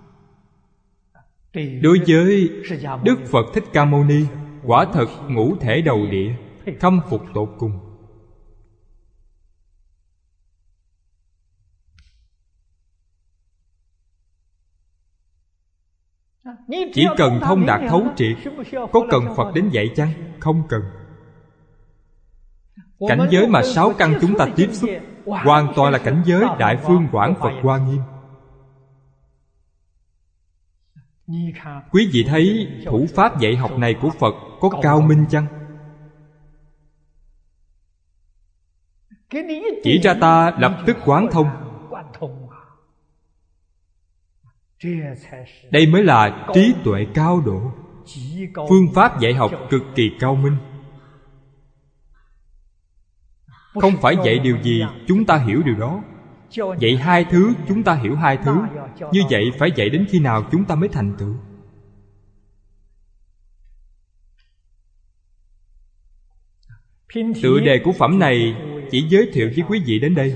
Đối với Đức Phật Thích Ca Mâu Ni, quả thật ngũ thể đầu địa, khâm phục tột cùng. Chỉ cần thông đạt thấu triệt, có cần Phật đến dạy chăng? Không cần. Cảnh giới mà sáu căn chúng ta tiếp xúc hoàn toàn là cảnh giới Đại Phương Quảng Phật Hoa Nghiêm. Quý vị thấy thủ pháp dạy học này của Phật có cao minh chăng? Chỉ ra ta lập tức quán thông. Đây mới là trí tuệ cao độ. Phương pháp dạy học cực kỳ cao minh. Không phải dạy điều gì chúng ta hiểu điều đó. Dạy hai thứ chúng ta hiểu hai thứ. Như vậy phải dạy đến khi nào chúng ta mới thành tựu? Tựa đề của phẩm này chỉ giới thiệu với quý vị đến đây.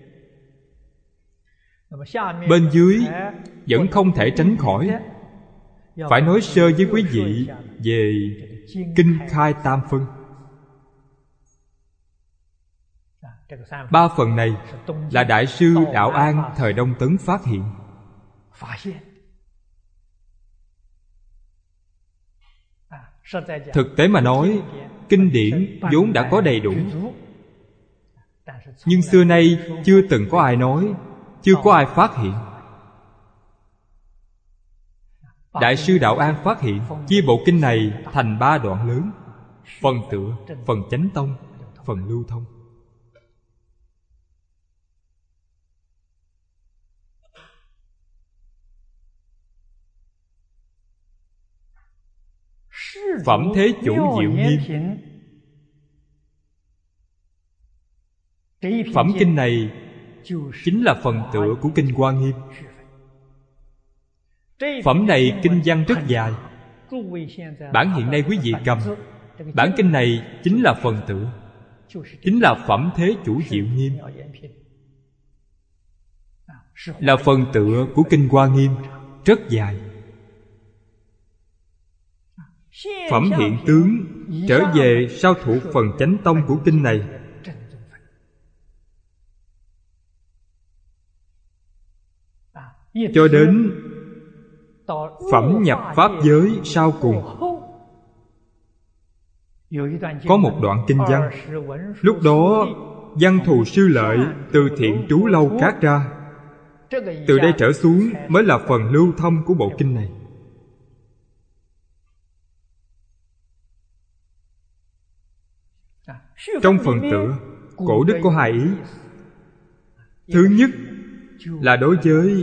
Bên dưới vẫn không thể tránh khỏi phải nói sơ với quý vị về Kinh Khai Tam Phân. Ba phần này là Đại sư Đạo An thời Đông Tấn phát hiện. Thực tế mà nói, kinh điển vốn đã có đầy đủ, nhưng xưa nay chưa từng có ai nói, chưa có ai phát hiện. Đại sư Đạo An phát hiện, chia bộ kinh này thành ba đoạn lớn: phần tựa, phần chánh tông, phần lưu thông. Phẩm Thế Chủ Diệu Nghiêm. Phẩm kinh này chính là phần tựa của kinh Hoa Nghiêm. Phẩm này kinh văn rất dài. Bản hiện nay quý vị cầm, bản kinh này chính là phần tựa, chính là Phẩm Thế Chủ Diệu Nghiêm, là phần tựa của kinh Hoa Nghiêm, rất dài. Phẩm Hiện Tướng trở về sau thuộc phần chánh tông của kinh này. Cho đến Phẩm Nhập Pháp Giới sau cùng, có một đoạn kinh văn. Lúc đó Văn Thù Sư Lợi từ Thiện Trú Lâu cát ra. Từ đây trở xuống mới là phần lưu thông của bộ kinh này. Trong phần tựa, cổ đức có hai ý. Thứ nhất là đối với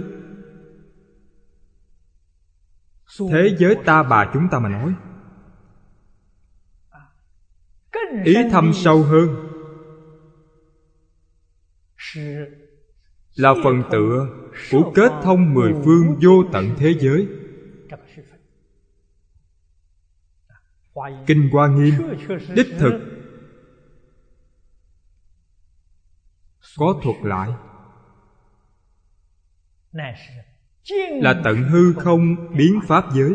thế giới ta bà chúng ta mà nói. Ý thâm sâu hơn là phần tựa của kết thông mười phương vô tận thế giới. Kinh Hoa Nghiêm đích thực có thuật lại, là tận hư không biến pháp giới.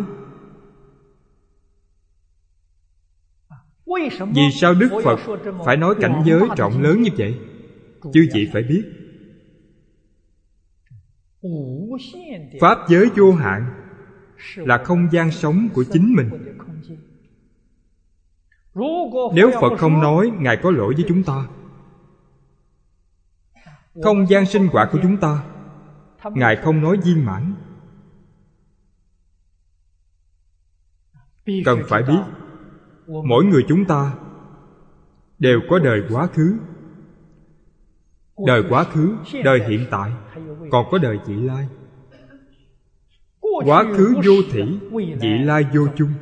Vì sao Đức Phật phải nói cảnh giới rộng lớn như vậy? Chư vị phải biết, pháp giới vô hạn là không gian sống của chính mình. Nếu Phật không nói, Ngài có lỗi với chúng ta. Không gian sinh hoạt của chúng ta, Ngài không nói viên mãn. Cần phải biết, mỗi người chúng ta đều có đời quá khứ, đời quá khứ, đời hiện tại, còn có đời vị lai. Quá khứ vô thỉ, vị lai vô chung.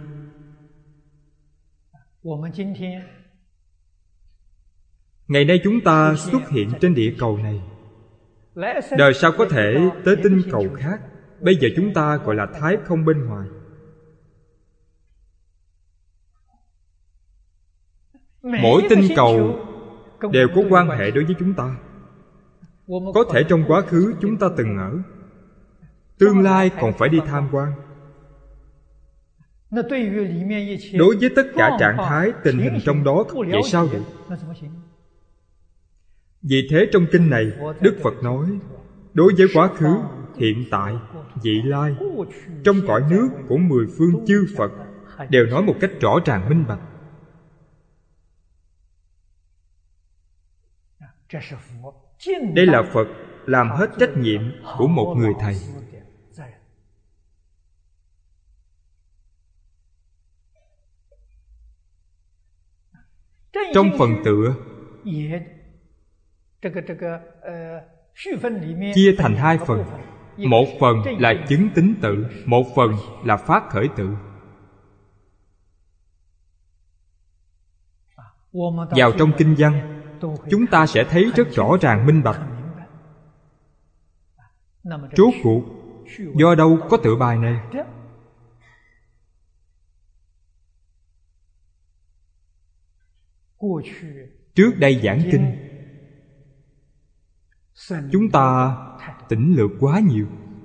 Ngày nay chúng ta xuất hiện trên địa cầu này, đời sau có thể tới tinh cầu khác. Bây giờ chúng ta gọi là thái không bên ngoài. Mỗi tinh cầu đều có quan hệ đối với chúng ta. Có thể trong quá khứ chúng ta từng ở, tương lai còn phải đi tham quan. Đối với tất cả trạng thái tình hình trong đó, vậy sao được? Vì thế trong kinh này Đức Phật nói, đối với quá khứ, hiện tại, vị lai, trong cõi nước của mười phương chư Phật đều nói một cách rõ ràng minh bạch. Đây là Phật làm hết trách nhiệm của một người thầy. Trong phần tựa chia thành hai phần. Một phần là chứng tín tự, một phần là phát khởi tự. Vào trong kinh văn, chúng ta sẽ thấy rất rõ ràng minh bạch. Rốt cuộc do đâu có tựa bài này? Trước đây giảng kinh, chúng ta tỉnh lược quá nhiều.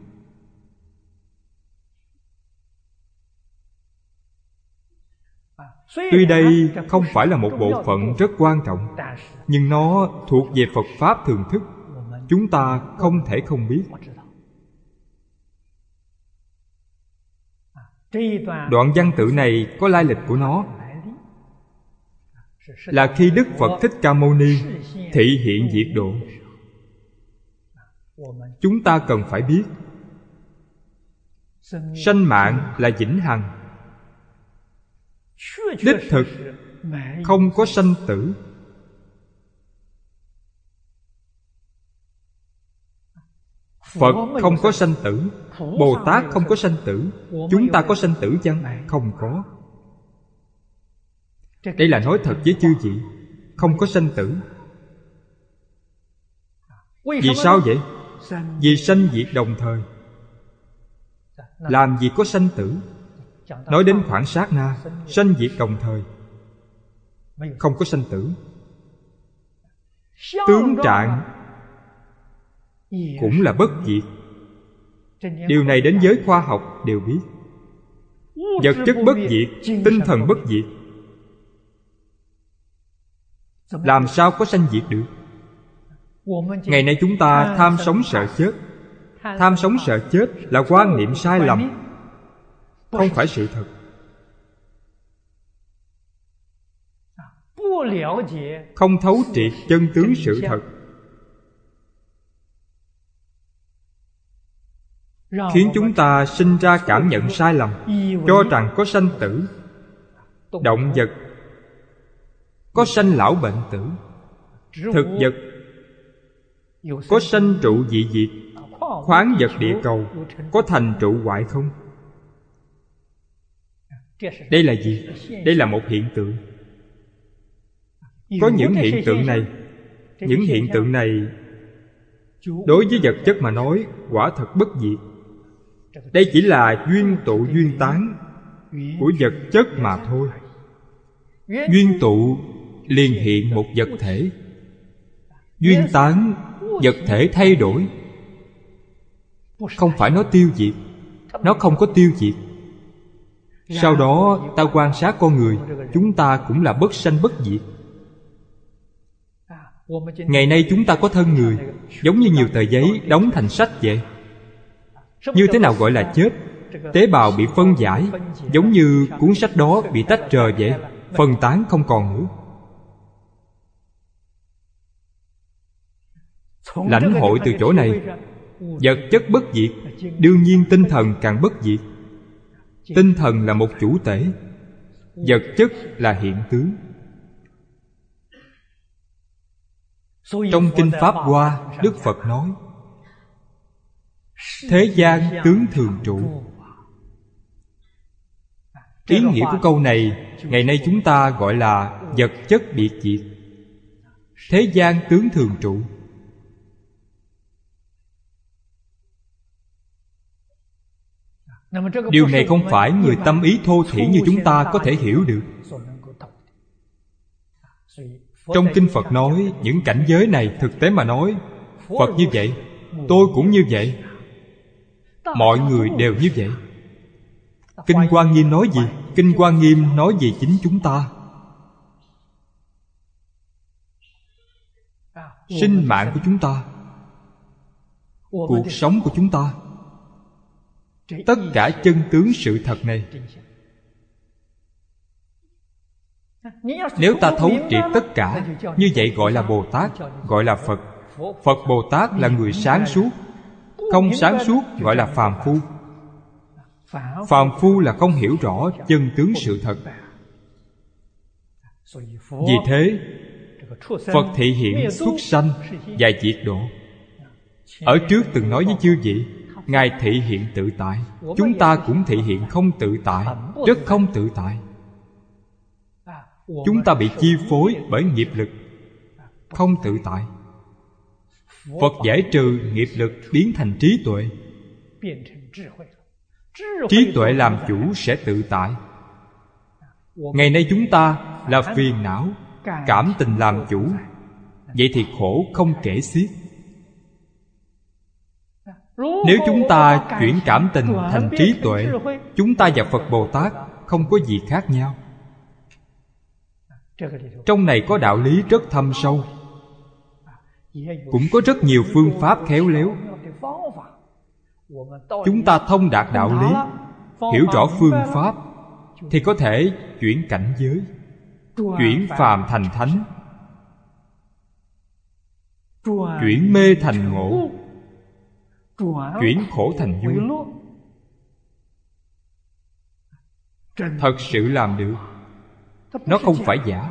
Tuy đây không phải là một bộ phận rất quan trọng, nhưng nó thuộc về Phật Pháp thường thức, chúng ta không thể không biết. Đoạn văn tự này có lai lịch của nó, là khi Đức Phật Thích Ca Mâu Ni thị hiện diệt độ. Chúng ta cần phải biết, sanh mạng là vĩnh hằng, đích thực không có sanh tử. Phật không có sanh tử, Bồ Tát không có sanh tử. Chúng ta có sanh tử chăng? Không có. Đây là nói thật với chư vị, không có sanh tử. Vì sao vậy? Vì sanh diệt đồng thời. Làm gì có sanh tử? Nói đến khoảng sát na, sanh diệt đồng thời, không có sanh tử. Tướng trạng cũng là bất diệt. Điều này đến giới khoa học đều biết. Vật chất bất diệt, tinh thần bất diệt. Làm sao có sanh diệt được? Ngày nay chúng ta tham sống sợ chết. Tham sống sợ chết là quan niệm sai lầm, không phải sự thật. Không thấu triệt chân tướng sự thật, khiến chúng ta sinh ra cảm nhận sai lầm, cho rằng có sanh tử. Động vật có sanh lão bệnh tử, thực vật có sanh trụ dị diệt, khoáng vật địa cầu có thành trụ hoại không? Đây là gì? Đây là một hiện tượng. Có những hiện tượng này. Những hiện tượng này đối với vật chất mà nói quả thật bất diệt. Đây chỉ là duyên tụ duyên tán của vật chất mà thôi. Duyên tụ liền hiện một vật thể, duyên tán vật thể thay đổi. Không phải nó tiêu diệt, nó không có tiêu diệt. Sau đó ta quan sát con người, chúng ta cũng là bất sanh bất diệt. Ngày nay chúng ta có thân người, giống như nhiều tờ giấy đóng thành sách vậy. Như thế nào gọi là chết? Tế bào bị phân giải, giống như cuốn sách đó bị tách rời vậy, phân tán không còn nữa. Lãnh hội từ chỗ này, vật chất bất diệt, đương nhiên tinh thần càng bất diệt. Tinh thần là một chủ thể, vật chất là hiện tướng. Trong Kinh Pháp Hoa, Đức Phật nói thế gian tướng thường trụ. Ý nghĩa của câu này ngày nay chúng ta gọi là vật chất biệt diệt. Thế gian tướng thường trụ. Điều này không phải người tâm ý thô thiển như chúng ta có thể hiểu được. Trong Kinh Phật nói những cảnh giới này, thực tế mà nói, Phật như vậy, tôi cũng như vậy, mọi người đều như vậy. Kinh Hoa Nghiêm nói gì? Kinh Hoa Nghiêm nói về chính chúng ta. Sinh mạng của chúng ta, cuộc sống của chúng ta, tất cả chân tướng sự thật này. Nếu ta thấu triệt tất cả, như vậy gọi là Bồ Tát, gọi là Phật. Phật Bồ Tát là người sáng suốt. Không sáng suốt gọi là phàm phu. Phàm phu là không hiểu rõ chân tướng sự thật. Vì thế Phật thị hiện xuất sanh và diệt độ. Ở trước từng nói với chư vị, Ngài thị hiện tự tại. Chúng ta cũng thị hiện không tự tại, rất không tự tại. Chúng ta bị chi phối bởi nghiệp lực, không tự tại. Phật giải trừ nghiệp lực biến thành trí tuệ. Trí tuệ làm chủ sẽ tự tại. Ngày nay chúng ta là phiền não, cảm tình làm chủ. Vậy thì khổ không kể xiết. Nếu chúng ta chuyển cảm tình thành trí tuệ, chúng ta và Phật Bồ Tát không có gì khác nhau. Trong này có đạo lý rất thâm sâu, cũng có rất nhiều phương pháp khéo léo. Chúng ta thông đạt đạo lý, hiểu rõ phương pháp, thì có thể chuyển cảnh giới, chuyển phàm thành thánh, chuyển mê thành ngộ, chuyển khổ thành vui. Thật sự làm được. Nó không phải giả.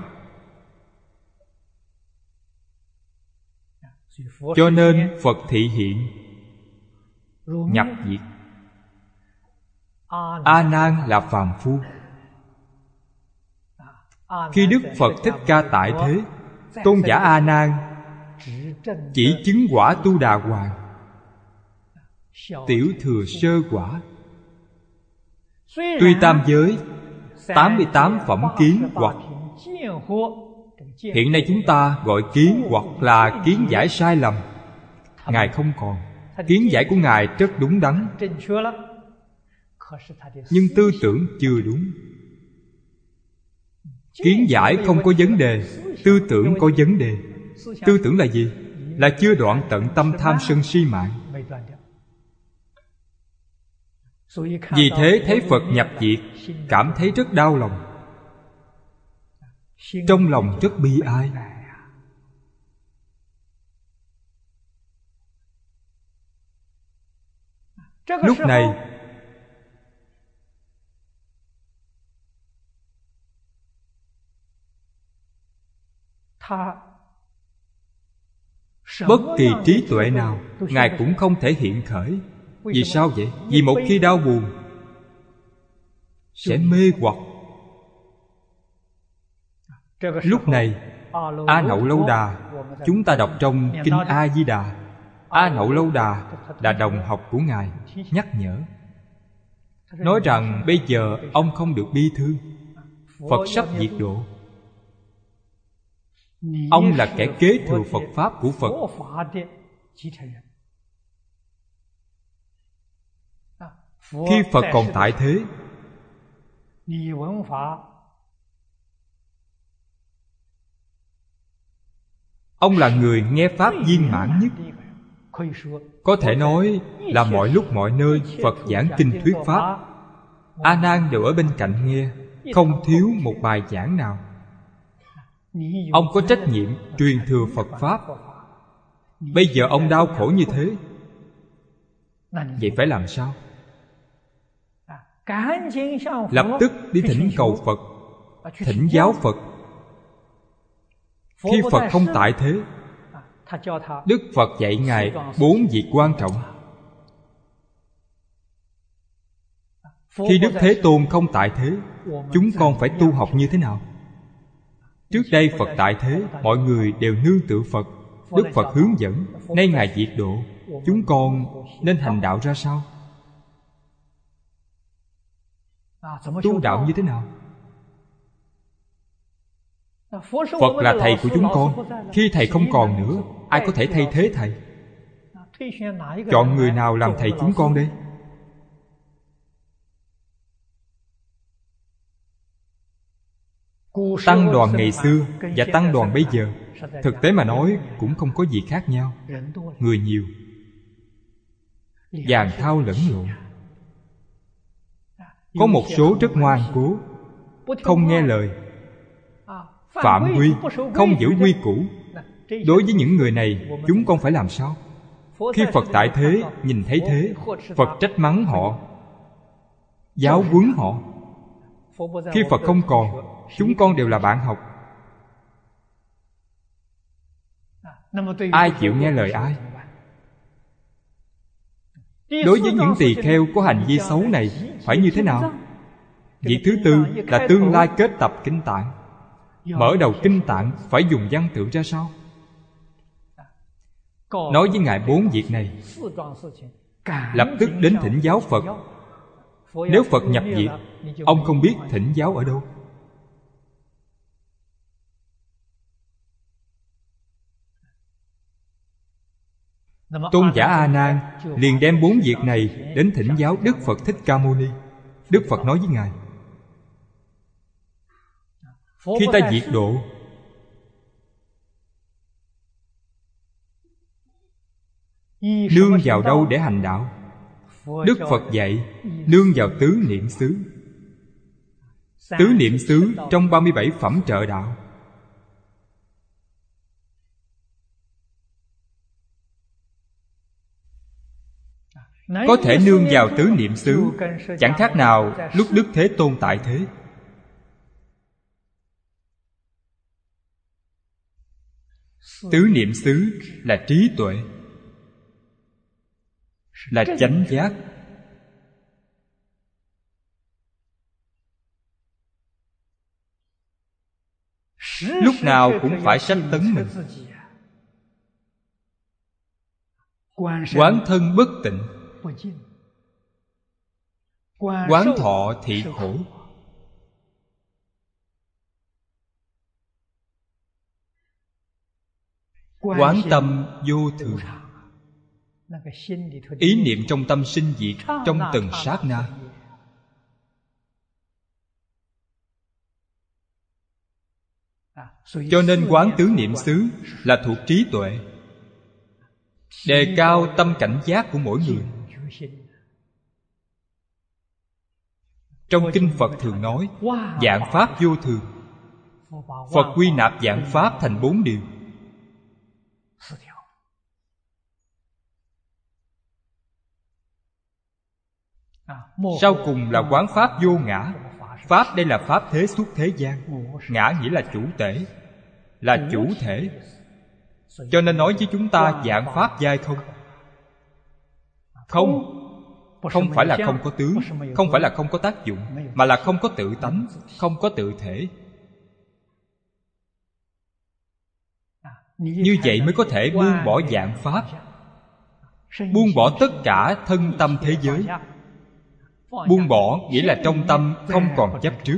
Cho nên Phật thị hiện nhập diệt. A Nan là phàm phu. Khi Đức Phật Thích Ca tại thế, tôn giả A Nan chỉ chứng quả Tu Đà Hoàng, tiểu thừa sơ quả. Tuy tam giới 88 phẩm kiến hoặc hiện nay chúng ta gọi kiến hoặc là kiến giải sai lầm, Ngài không còn. Kiến giải của Ngài rất đúng đắn, nhưng tư tưởng chưa đúng. Kiến giải không có vấn đề, tư tưởng có vấn đề. Tư tưởng là gì? Là chưa đoạn tận tâm tham sân si mạng. Vì thế thấy Phật nhập diệt, cảm thấy rất đau lòng, trong lòng rất bi ai. Lúc này bất kỳ trí tuệ nào Ngài cũng không thể hiện khởi. Vì sao vậy? Vì một khi đau buồn sẽ mê hoặc. Lúc này A Nậu Lâu Đà, chúng ta đọc trong Kinh A Di Đà, A Nậu Lâu Đà là đồng học của Ngài, nhắc nhở, nói rằng bây giờ ông không được bi thương, Phật sắp diệt độ. Ông là kẻ kế thừa Phật Pháp của Phật. Khi Phật còn tại thế, ông là người nghe Pháp viên mãn nhất. Có thể nói là mọi lúc mọi nơi Phật giảng kinh thuyết Pháp, A Nan đều ở bên cạnh nghe, không thiếu một bài giảng nào. Ông có trách nhiệm truyền thừa Phật Pháp. Bây giờ ông đau khổ như thế, vậy phải làm sao? Lập tức đi thỉnh cầu Phật, thỉnh giáo Phật. Khi Phật không tại thế, Đức Phật dạy Ngài 4 việc quan trọng. Khi Đức Thế Tôn không tại thế, chúng con phải tu học như thế nào? Trước đây Phật tại thế, mọi người đều nương tựa Phật. Đức Phật hướng dẫn, nay Ngài diệt độ, chúng con nên hành đạo ra sao? Tu đạo như thế nào? Phật là thầy của chúng con. Khi thầy không còn nữa, ai có thể thay thế thầy? Chọn người nào làm thầy chúng con đây? Tăng đoàn ngày xưa và tăng đoàn bây giờ, thực tế mà nói cũng không có gì khác nhau. Người nhiều, vàng thao lẫn lộn. Có một số rất ngoan cố, không nghe lời, phạm quy, không giữ quy củ. Đối với những người này, chúng con phải làm sao? Khi Phật tại thế, nhìn thấy thế, Phật trách mắng họ, giáo huấn họ. Khi Phật không còn, chúng con đều là bạn học. Ai chịu nghe lời ai? Đối với những tỳ kheo có hành vi xấu này, phải như thế nào? Việc thứ tư là tương lai kết tập kinh tạng. Mở đầu kinh tạng phải dùng văn tự ra sao? Nói với Ngài 4 việc này, lập tức đến thỉnh giáo Phật. Nếu Phật nhập diệt, ông không biết thỉnh giáo ở đâu. Tôn giả A Nan liền đem 4 việc này đến thỉnh giáo Đức Phật Thích Ca Mâu Ni. Đức Phật nói với Ngài, khi ta diệt độ, nương vào đâu để hành đạo? Đức Phật dạy nương vào tứ niệm xứ. Tứ niệm xứ trong 37 phẩm trợ đạo. Có thể nương vào tứ niệm xứ, chẳng khác nào lúc Đức Thế Tôn tại thế. Tứ niệm xứ là trí tuệ, là chánh giác. lúc nào cũng phải sách tấn mình. Quán thân bất tịnh, quán thọ thị khổ. Quán tâm vô thường, ý niệm trong tâm sinh diệt trong từng sát na. Cho nên quán tứ niệm xứ là thuộc trí tuệ, đề cao tâm cảnh giác của mỗi người. Trong kinh Phật thường nói vạn pháp vô thường. Phật quy nạp vạn pháp thành 4 điều. Sau cùng là quán pháp vô ngã. Pháp đây là pháp thế xuất thế gian. Ngã nghĩa là chủ tể, là chủ thể. Cho nên nói với chúng ta vạn pháp giai không. Không phải là không có tướng, không phải là không có tác dụng, mà là không có tự tánh, không có tự thể. Như vậy mới có thể buông bỏ vạn pháp, buông bỏ tất cả thân tâm thế giới. Buông bỏ nghĩa là trong tâm không còn chấp trước,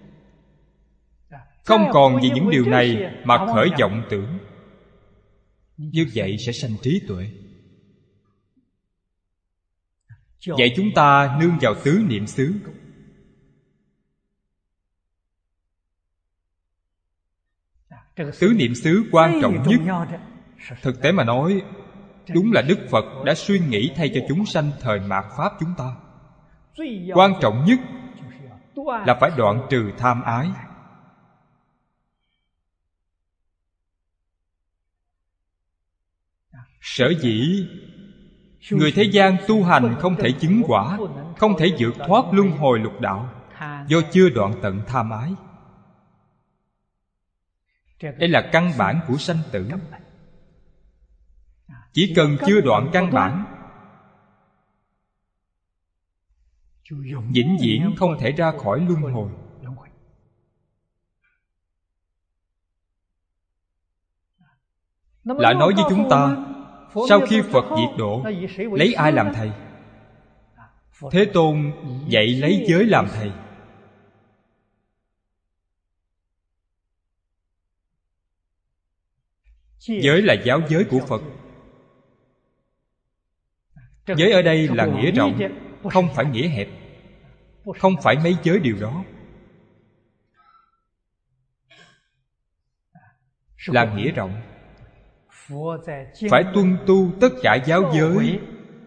không còn vì những điều này mà khởi vọng tưởng. Như vậy sẽ sanh trí tuệ. Vậy chúng ta nương vào tứ niệm xứ. Tứ niệm xứ quan trọng nhất. Thực tế mà nói, đúng là Đức Phật đã suy nghĩ thay cho chúng sanh thời mạt Pháp chúng ta. Quan trọng nhất là phải đoạn trừ tham ái. Sở dĩ người thế gian tu hành không thể chứng quả, không thể vượt thoát luân hồi lục đạo, do chưa đoạn tận tham ái. Đây là căn bản của sanh tử. Chỉ cần chưa đoạn căn bản, vĩnh viễn không thể ra khỏi luân hồi. Lại nói với chúng ta, sau khi Phật diệt độ, lấy ai làm thầy? Thế Tôn dạy lấy giới làm thầy. Giới là giáo giới của Phật. Giới ở đây là nghĩa rộng, không phải nghĩa hẹp. Không phải mấy giới điều đó. Là nghĩa rộng. Phải tuân tu tất cả giáo giới.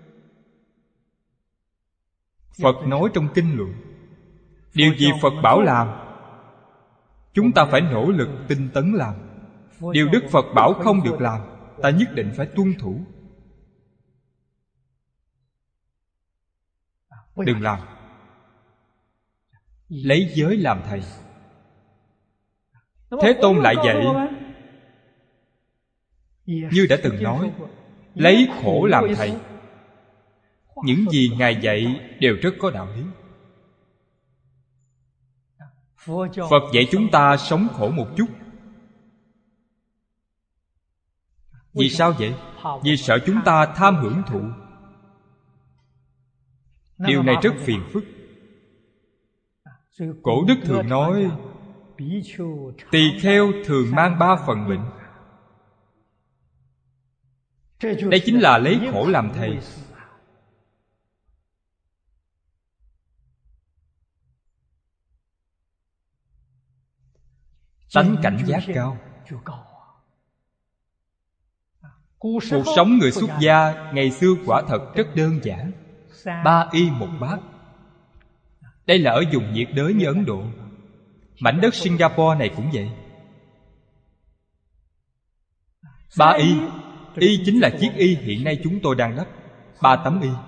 Phật nói trong kinh luận, điều gì Phật bảo làm, chúng ta phải nỗ lực tinh tấn làm. Điều Đức Phật bảo không được làm, ta nhất định phải tuân thủ. Đừng làm. Lấy giới làm thầy. Thế Tôn lại dạy, như đã từng nói, lấy khổ làm thầy. Những gì Ngài dạy đều rất có đạo lý. Phật dạy chúng ta sống khổ một chút. Vì sao vậy? Vì sợ chúng ta tham hưởng thụ. Điều này rất phiền phức. Cổ đức thường nói, tỳ kheo thường mang 3 phần bệnh. Đây chính là lấy khổ làm thầy. Tánh cảnh giác cao. Cuộc sống người xuất gia ngày xưa quả thật rất đơn giản. 3 y 1 bát. Đây là ở vùng nhiệt đới như Ấn Độ. Mảnh đất Singapore này cũng vậy. 3 y. Y chính là chiếc y hiện nay chúng tôi đang lắp. 3 tấm y.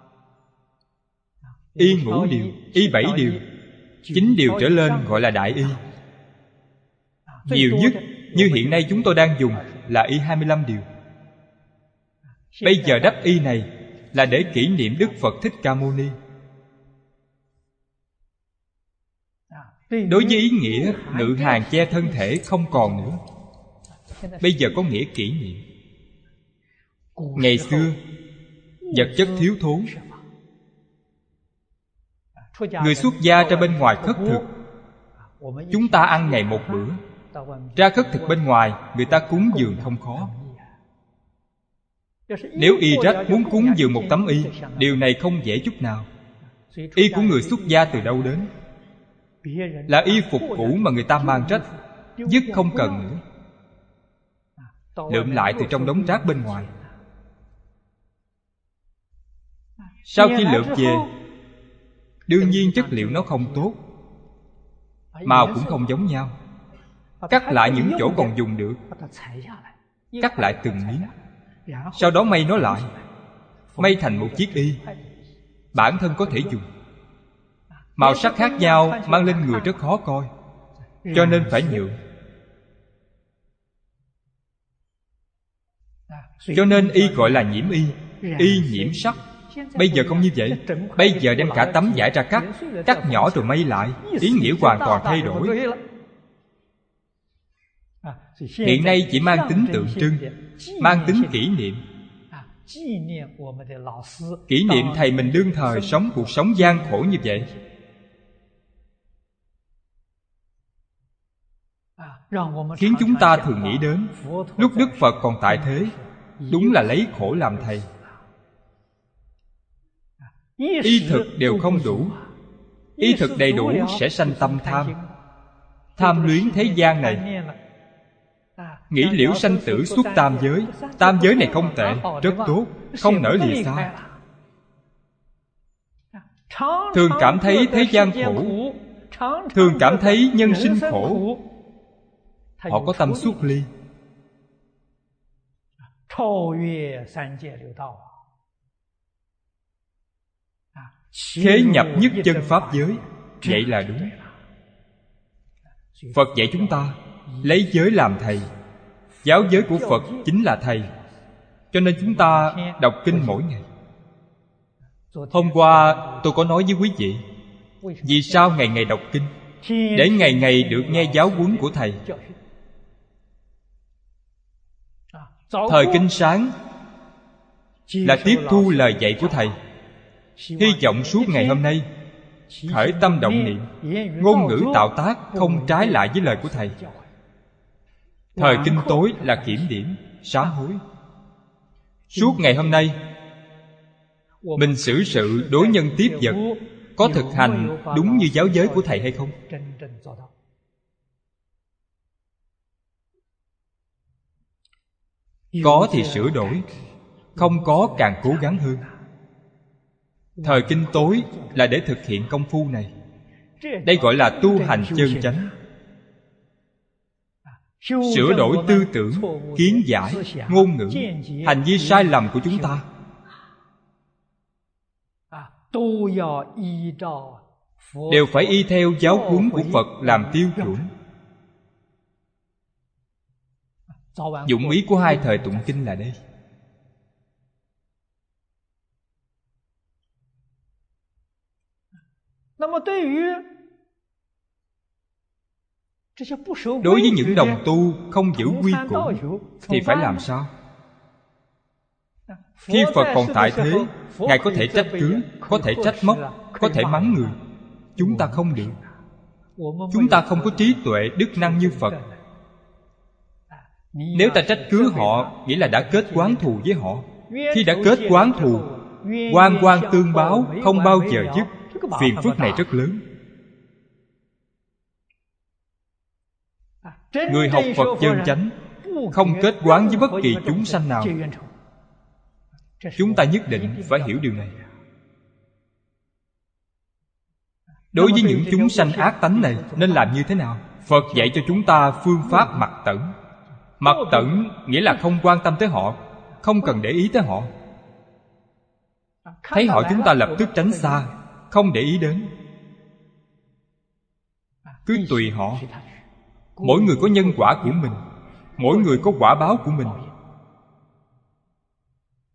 Y ngũ điều, y 7 điều, 9 điều trở lên gọi là đại y. Nhiều nhất như hiện nay chúng tôi đang dùng là y 25 điều. Bây giờ đắp y này là để kỷ niệm Đức Phật Thích Ca Mâu Ni. Đối với ý nghĩa ngự hàng che thân thể không còn nữa. Bây giờ có nghĩa kỷ niệm. Ngày xưa vật chất thiếu thốn, người xuất gia ra bên ngoài khất thực. Chúng ta ăn ngày một bữa, ra khất thực bên ngoài người ta cúng dường không khó. Nếu y rách muốn cúng dường một tấm y, điều này không dễ chút nào. Y của người xuất gia từ đâu đến? Là y phục cũ mà người ta mang rách, dứt không cần nữa, lượm lại từ trong đống rác bên ngoài. Sau khi lượm về, đương nhiên chất liệu nó không tốt, màu cũng không giống nhau. Cắt lại những chỗ còn dùng được, cắt lại từng miếng, sau đó may nó lại, may thành một chiếc y. Bản thân có thể dùng. Màu sắc khác nhau mang lên người rất khó coi, cho nên phải nhượng. Cho nên y gọi là nhiễm y, y nhiễm sắc. Bây giờ không như vậy. Bây giờ đem cả tấm vải ra cắt, cắt nhỏ rồi may lại, ý nghĩa hoàn toàn thay đổi. Hiện nay chỉ mang tính tượng trưng, mang tính kỷ niệm. Kỷ niệm thầy mình đương thời sống cuộc sống gian khổ như vậy, khiến chúng ta thường nghĩ đến lúc Đức Phật còn tại thế, đúng là lấy khổ làm thầy. Y thực đều không đủ. Y thực đầy đủ sẽ sanh tâm tham, tham luyến thế gian này, nghĩ liễu sanh tử suốt tam giới. Tam giới này không tệ, rất tốt, không nỡ lìa xa. Thường cảm thấy thế gian khổ, thường cảm thấy nhân sinh khổ, họ có tâm xuất ly, khế nhập nhất chân pháp giới. Vậy là đúng. Phật dạy chúng ta lấy giới làm thầy. Giáo giới của Phật chính là thầy. Cho nên chúng ta đọc kinh mỗi ngày. Hôm qua tôi có nói với quý vị, vì sao ngày ngày đọc kinh? Để ngày ngày được nghe giáo huấn của thầy. Thời kinh sáng là tiếp thu lời dạy của thầy. Hy vọng suốt ngày hôm nay khởi tâm động niệm, ngôn ngữ tạo tác không trái lại với lời của thầy. Thời kinh tối là kiểm điểm, sám hối. Suốt ngày hôm nay mình xử sự đối nhân tiếp vật có thực hành đúng như giáo giới của thầy hay không? Có thì sửa đổi, không có càng cố gắng hơn. Thời kinh tối là để thực hiện công phu này. Đây gọi là tu hành chân chánh. Sửa đổi tư tưởng, kiến giải, ngôn ngữ, hành vi sai lầm của chúng ta, đều phải y theo giáo huấn của Phật làm tiêu chuẩn. Dụng ý của hai thời tụng kinh là đây. Đối với những đồng tu không giữ quy củ thì phải làm sao? Khi Phật còn tại thế, Ngài có thể trách cứ, có thể trách móc, có thể mắng người. Chúng ta không được. Chúng ta không có trí tuệ, đức năng như Phật. Nếu ta trách cứ họ, nghĩa là đã kết oán thù với họ. Khi đã kết oán thù, oan oan tương báo, không bao giờ dứt. Phiền phức này rất lớn. Người học Phật chân chánh không kết oán với bất kỳ chúng sanh nào. Chúng ta nhất định phải hiểu điều này. Đối với những chúng sanh ác tánh này nên làm như thế nào? Phật dạy cho chúng ta phương pháp mặc tẩn. Mặc tẩn nghĩa là không quan tâm tới họ, không cần để ý tới họ. Thấy họ chúng ta lập tức tránh xa, không để ý đến. Cứ tùy họ. Mỗi người có nhân quả của mình, mỗi người có quả báo của mình.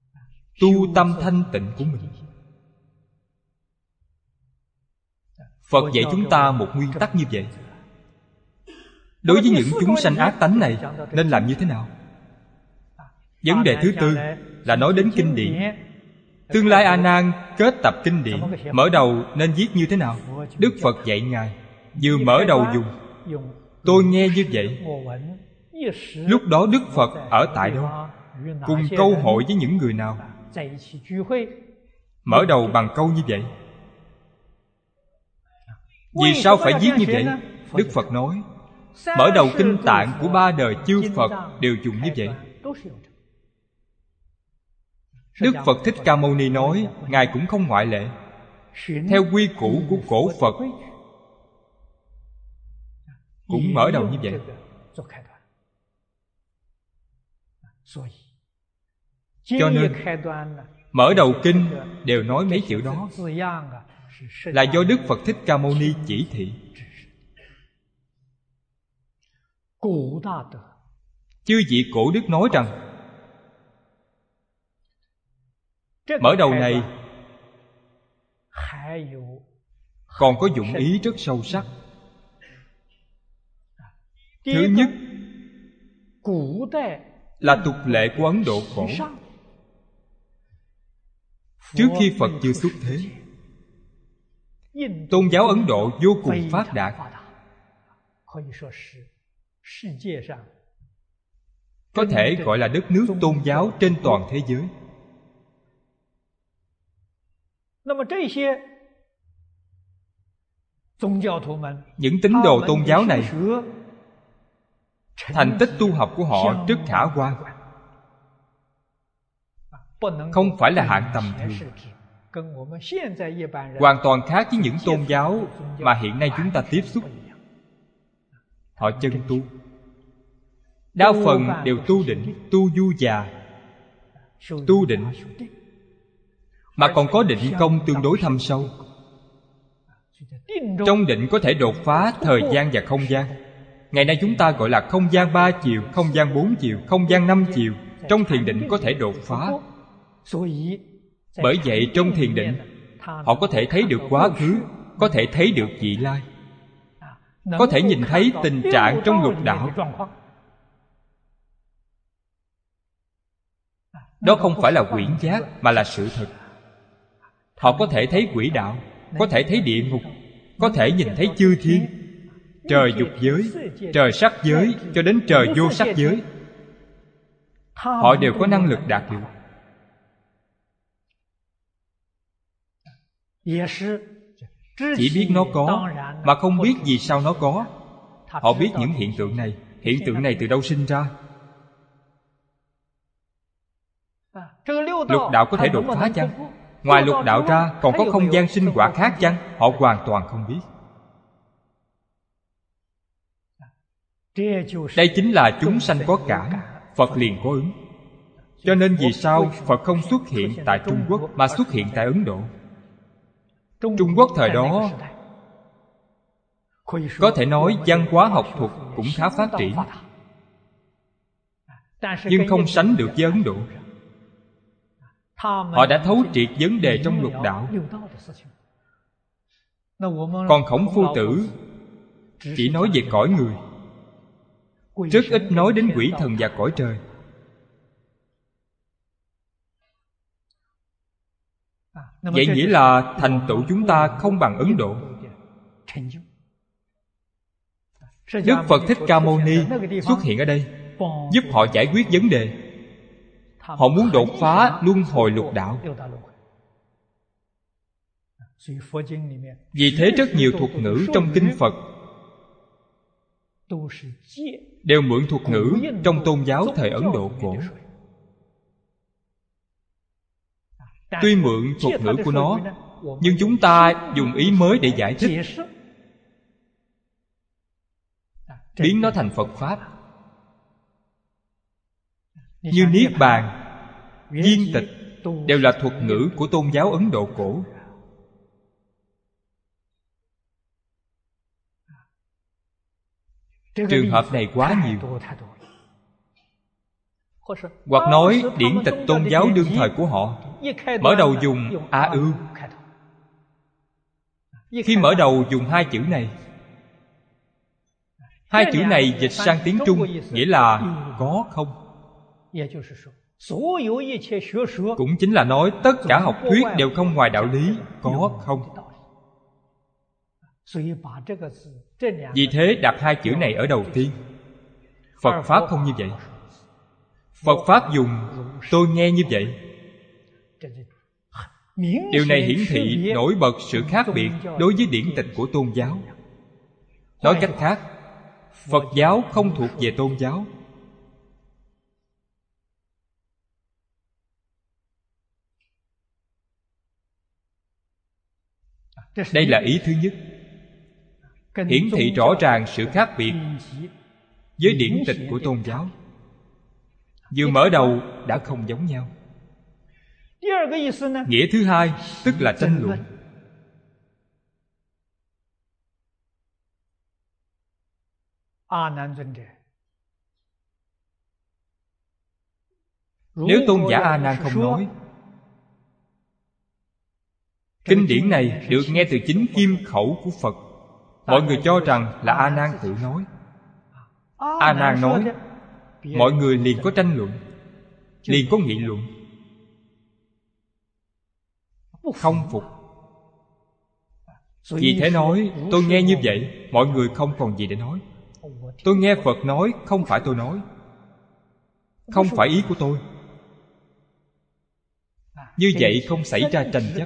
Tu tâm thanh tịnh của mình. Phật dạy chúng ta một nguyên tắc như vậy. Đối với những chúng sanh ác tánh này nên làm như thế nào? Vấn đề thứ tư là nói đến kinh điển. Tương lai A Nan kết tập kinh điển, mở đầu nên viết như thế nào? Đức Phật dạy Ngài vừa mở đầu dùng tôi nghe như vậy. Lúc đó Đức Phật ở tại đâu? Cùng câu hội với những người nào? Mở đầu bằng câu như vậy. Vì sao phải viết như vậy? Đức Phật nói mở đầu kinh tạng của ba đời chư Phật đều dùng như vậy. Đức Phật Thích Ca Mâu Ni nói Ngài cũng không ngoại lệ. Theo quy củ của cổ Phật cũng mở đầu như vậy. Cho nên mở đầu kinh đều nói mấy chữ đó là do Đức Phật Thích Ca Mâu Ni chỉ thị. Chư vị cổ đức nói rằng mở đầu này còn có dụng ý rất sâu sắc. Thứ nhất là tục lệ của Ấn Độ cổ. Trước khi Phật chưa xuất thế, tôn giáo Ấn Độ vô cùng phát đạt, có thể gọi là đất nước tôn giáo trên toàn thế giới. Những tín đồ tôn giáo này, thành tích tu học của họ rất khả quan, không phải là hạng tầm thường, hoàn toàn khác với những tôn giáo mà hiện nay chúng ta tiếp xúc. Họ chân tu, đa phần đều tu định, tu du già, tu định, mà còn có định công tương đối thâm sâu. Trong định có thể đột phá thời gian và không gian. Ngày nay chúng ta gọi là không gian 3 chiều, không gian 4 chiều, không gian 5 chiều. Trong thiền định có thể đột phá. Bởi vậy trong thiền định họ có thể thấy được quá khứ, có thể thấy được vị lai, có thể nhìn thấy tình trạng trong lục đạo. Đó không phải là quyển giác mà là sự thật. Họ có thể thấy quỷ đạo, có thể thấy địa ngục, có thể nhìn thấy chư thiên, trời dục giới, trời sắc giới, cho đến trời vô sắc giới. Họ đều có năng lực đạt được. Chỉ biết nó có mà không biết vì sao nó có. Họ biết những hiện tượng này. Hiện tượng này từ đâu sinh ra? Lục đạo có thể đột phá chăng? Ngoài lục đạo ra còn có không gian sinh hoạt khác chăng? Họ hoàn toàn không biết. Đây chính là chúng sanh có cảm, Phật liền có ứng. Cho nên vì sao Phật không xuất hiện tại Trung Quốc mà xuất hiện tại Ấn Độ? Trung Quốc thời đó có thể nói văn hóa học thuật cũng khá phát triển, nhưng không sánh được với Ấn Độ. Họ đã thấu triệt vấn đề trong lục đạo. Còn Khổng Phu Tử chỉ nói về cõi người, rất ít nói đến quỷ thần và cõi trời. Vậy nghĩa là thành tựu chúng ta không bằng Ấn Độ. Đức Phật Thích Ca Mâu Ni xuất hiện ở đây, giúp họ giải quyết vấn đề. Họ muốn đột phá luân hồi lục đạo. Vì thế rất nhiều thuật ngữ trong kinh Phật đều mượn thuật ngữ trong tôn giáo thời Ấn Độ cổ. Tuy mượn thuật ngữ của nó, nhưng chúng ta dùng ý mới để giải thích, biến nó thành Phật Pháp. Như Niết Bàn, Viên Tịch đều là thuật ngữ của tôn giáo Ấn Độ cổ. Trường hợp này quá nhiều. Hoặc nói điển tịch tôn giáo đương thời của họ mở đầu dùng A Ưu, Khi mở đầu dùng hai chữ này. Hai chữ này dịch sang tiếng Trung nghĩa là có không. Cũng chính là nói tất cả học thuyết đều không ngoài đạo lý có không. Vì thế đặt hai chữ này ở đầu tiên. Phật Pháp không như vậy. Phật Pháp dùng tôi nghe như vậy. Điều này hiển thị nổi bật sự khác biệt đối với điển tịch của tôn giáo. Nói cách khác, Phật giáo không thuộc về tôn giáo. Đây là ý thứ nhất, hiển thị rõ ràng sự khác biệt với điển tịch của tôn giáo. Vừa mở đầu đã không giống nhau. Nghĩa thứ hai tức là tranh luận. Nếu tôn giả A Nan không nói, kinh điển này được nghe từ chính kim khẩu của Phật, mọi người cho rằng là A Nan tự nói. A Nan nói, mọi người liền có tranh luận, liền có nghị luận, không phục. Vì thế nói, tôi nghe như vậy, mọi người không còn gì để nói. Tôi nghe Phật nói, không phải tôi nói, không phải ý của tôi. Như vậy không xảy ra tranh chấp.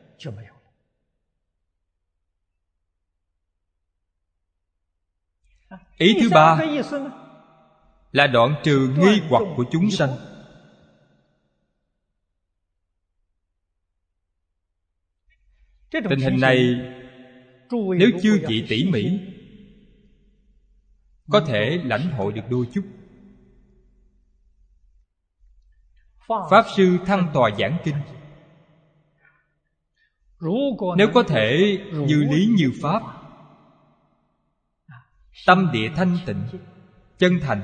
Ý thứ ba là đoạn trừ nghi hoặc của chúng sanh. Tình hình này nếu chư vị tỉ mỉ có thể lãnh hội được đôi chút. Pháp Sư Thăng Tòa giảng kinh, nếu có thể như lý như pháp, tâm địa thanh tịnh, chân thành,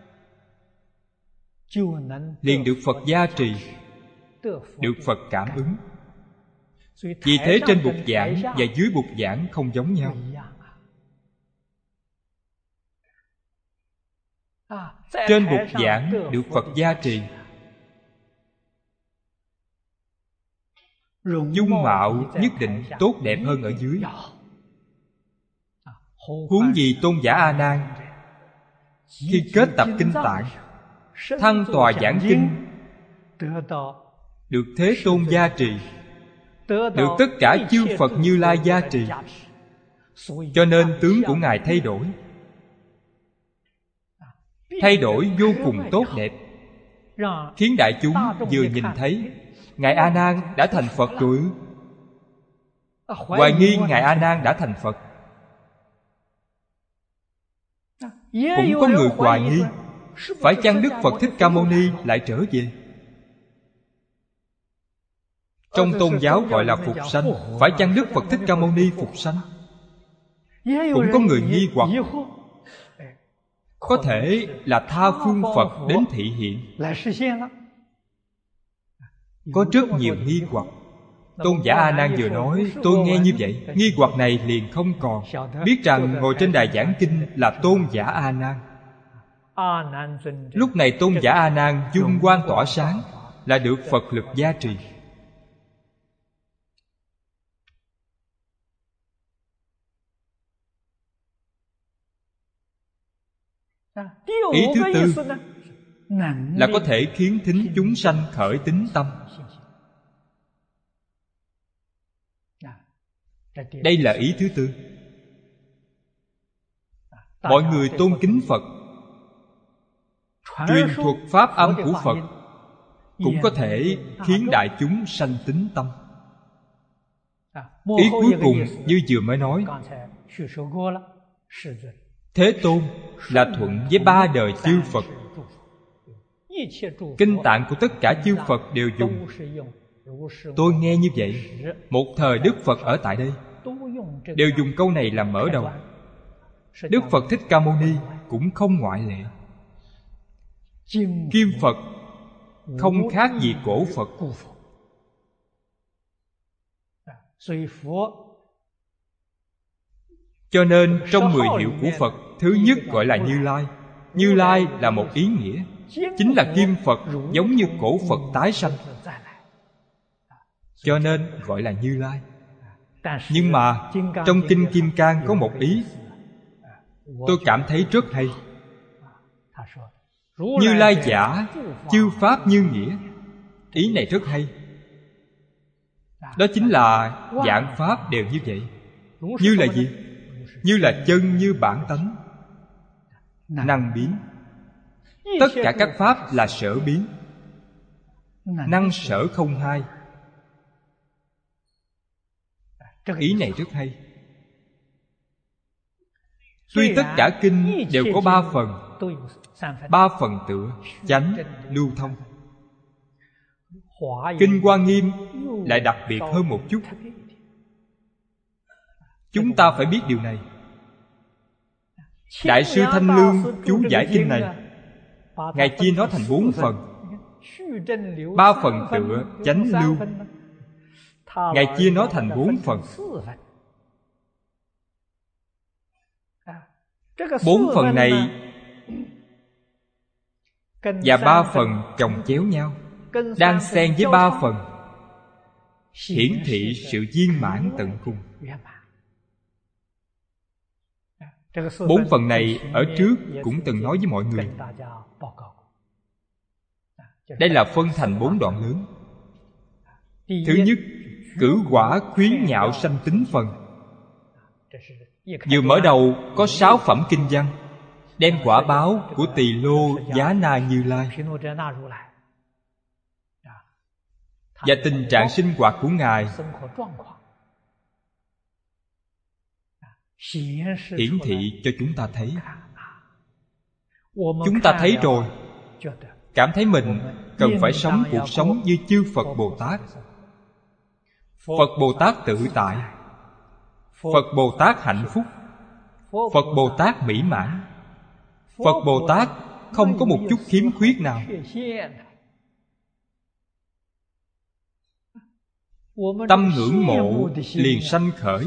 liền được Phật gia trì, được Phật cảm ứng. Vì thế trên bục giảng và dưới bục giảng không giống nhau. Trên bục giảng được Phật gia trì, dung mạo nhất định tốt đẹp hơn ở dưới. Huống gì tôn giả A Nan khi kết tập kinh tạng, thăng tòa giảng kinh, được Thế Tôn gia trì, được tất cả chư Phật Như Lai gia trì, cho nên tướng của Ngài thay đổi, thay đổi vô cùng tốt đẹp, khiến đại chúng vừa nhìn thấy Ngài A Nan đã thành Phật rồi. Hoài nghi Ngài A Nan đã thành Phật. Cũng có người hoài nghi, phải chăng Đức Phật Thích Ca Mâu Ni lại trở về? Trong tôn giáo gọi là phục sanh, phải chăng Đức Phật Thích Ca Mâu Ni phục sanh? Cũng có người nghi hoặc, có thể là tha phương Phật đến thị hiện. Có rất nhiều nghi hoặc. Tôn giả A Nan vừa nói tôi nghe như vậy, nghi hoặc này liền không còn. Biết rằng ngồi trên đài giảng kinh là tôn giả A Nan. Lúc này tôn giả A Nan dung quang tỏa sáng, là được Phật lực gia trì. Ý thứ tư là có thể khiến thính chúng sanh khởi tín tâm. Đây là ý thứ tư. Mọi người tôn kính Phật, truyền thuật pháp âm của Phật, cũng có thể khiến đại chúng sanh tín tâm. Ý cuối cùng như vừa mới nói, Thế Tôn là thuận với ba đời chư Phật. Kinh tạng của tất cả chư Phật đều dùng tôi nghe như vậy. Một thời Đức Phật ở tại đây đều dùng câu này làm mở đầu. Đức Phật Thích Ca Mâu Ni cũng không ngoại lệ. Kim Phật không khác gì cổ Phật. Cho nên trong 10 hiệu của Phật, thứ nhất gọi là Như Lai. Như Lai là một ý nghĩa, chính là Kim Phật, giống như cổ Phật tái sanh, cho nên gọi là Như Lai. Nhưng mà trong Kinh Kim Cang có một ý tôi cảm thấy rất hay. Như Lai giả, chư pháp như nghĩa. Ý này rất hay. Đó chính là vạn pháp đều như vậy. Như là gì? Như là chân như bản tánh, năng biến. Tất cả các pháp là sở biến, năng sở không hai. Ý này rất hay. Tuy tất cả kinh đều có 3 phần, 3 phần tựa, chánh, lưu thông. Kinh Hoa Nghiêm lại đặc biệt hơn một chút. Chúng ta phải biết điều này. Đại sư Thanh Lương chú giải kinh này, Ngài chia nó thành 4 phần. 3 phần tựa, chánh, lưu. Ngài chia nó thành 4 phần. 4 phần này và 3 phần chồng chéo nhau, đang xen với 3 phần, hiển thị sự viên mãn tận cùng. 4 phần này ở trước cũng từng nói với mọi người. Đây là phân thành 4 đoạn lớn. Thứ nhất, cử quả khuyến nhạo sanh tính phần. Vừa mở đầu có 6 phẩm kinh văn, đem quả báo của Tỳ Lô Giá Na Như Lai và tình trạng sinh hoạt của Ngài hiển thị cho chúng ta thấy. Chúng ta thấy rồi, cảm thấy mình cần phải sống cuộc sống như chư Phật Bồ Tát. Phật Bồ Tát tự tại, Phật Bồ Tát hạnh phúc, Phật Bồ Tát mỹ mãn, Phật Bồ Tát không có một chút khiếm khuyết nào. Tâm ngưỡng mộ liền sanh khởi,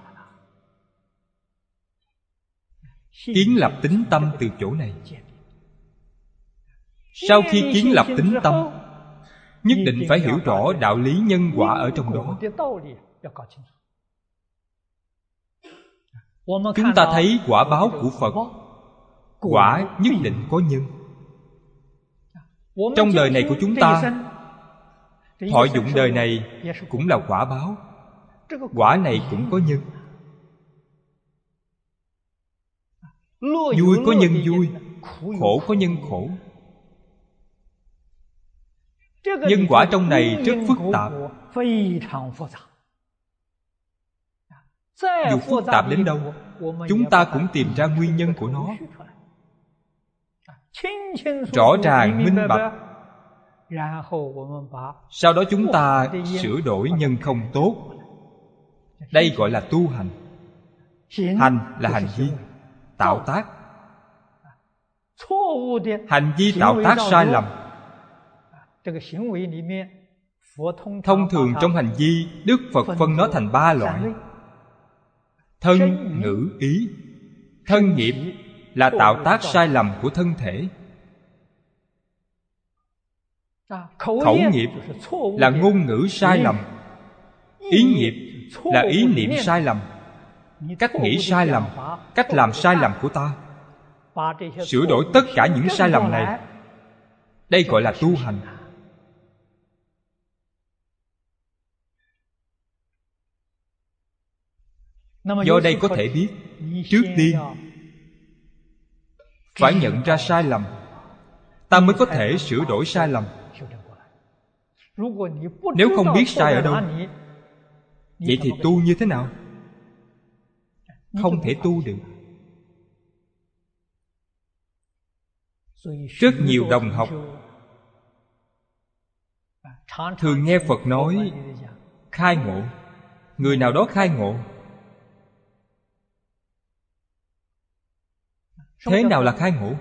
kiến lập tính tâm từ chỗ này. Sau khi kiến lập tính tâm, nhất định phải hiểu rõ đạo lý nhân quả ở trong đó. Chúng ta thấy quả báo của Phật, quả nhất định có nhân. Trong đời này của chúng ta, thọ dụng đời này cũng là quả báo. Quả này cũng có nhân. Vui có nhân vui, khổ có nhân khổ. Nhân quả trong này rất phức tạp. Dù phức tạp đến đâu, chúng ta cũng tìm ra nguyên nhân của nó, rõ ràng minh bạch. Sau đó chúng ta sửa đổi nhân không tốt. Đây gọi là tu hành. Hành là hành vi, tạo tác. Hành vi tạo tác sai lầm. Thông thường trong hành vi, Đức Phật phân nó thành 3 loại: thân, ngữ, ý. Thân nghiệp là tạo tác sai lầm của thân thể. Khẩu nghiệp là ngôn ngữ sai lầm. Ý nghiệp là ý niệm sai lầm, cách nghĩ sai lầm, cách làm sai lầm của ta. Sửa đổi tất cả những sai lầm này, đây gọi là tu hành. Do đây có thể biết, trước tiên phải nhận ra sai lầm, ta mới có thể sửa đổi sai lầm. Nếu không biết sai ở đâu, vậy thì tu như thế nào? Không thể tu được. Rất nhiều đồng học thường nghe Phật nói khai ngộ. Người nào đó khai ngộ. Thế nào là khai ngộ?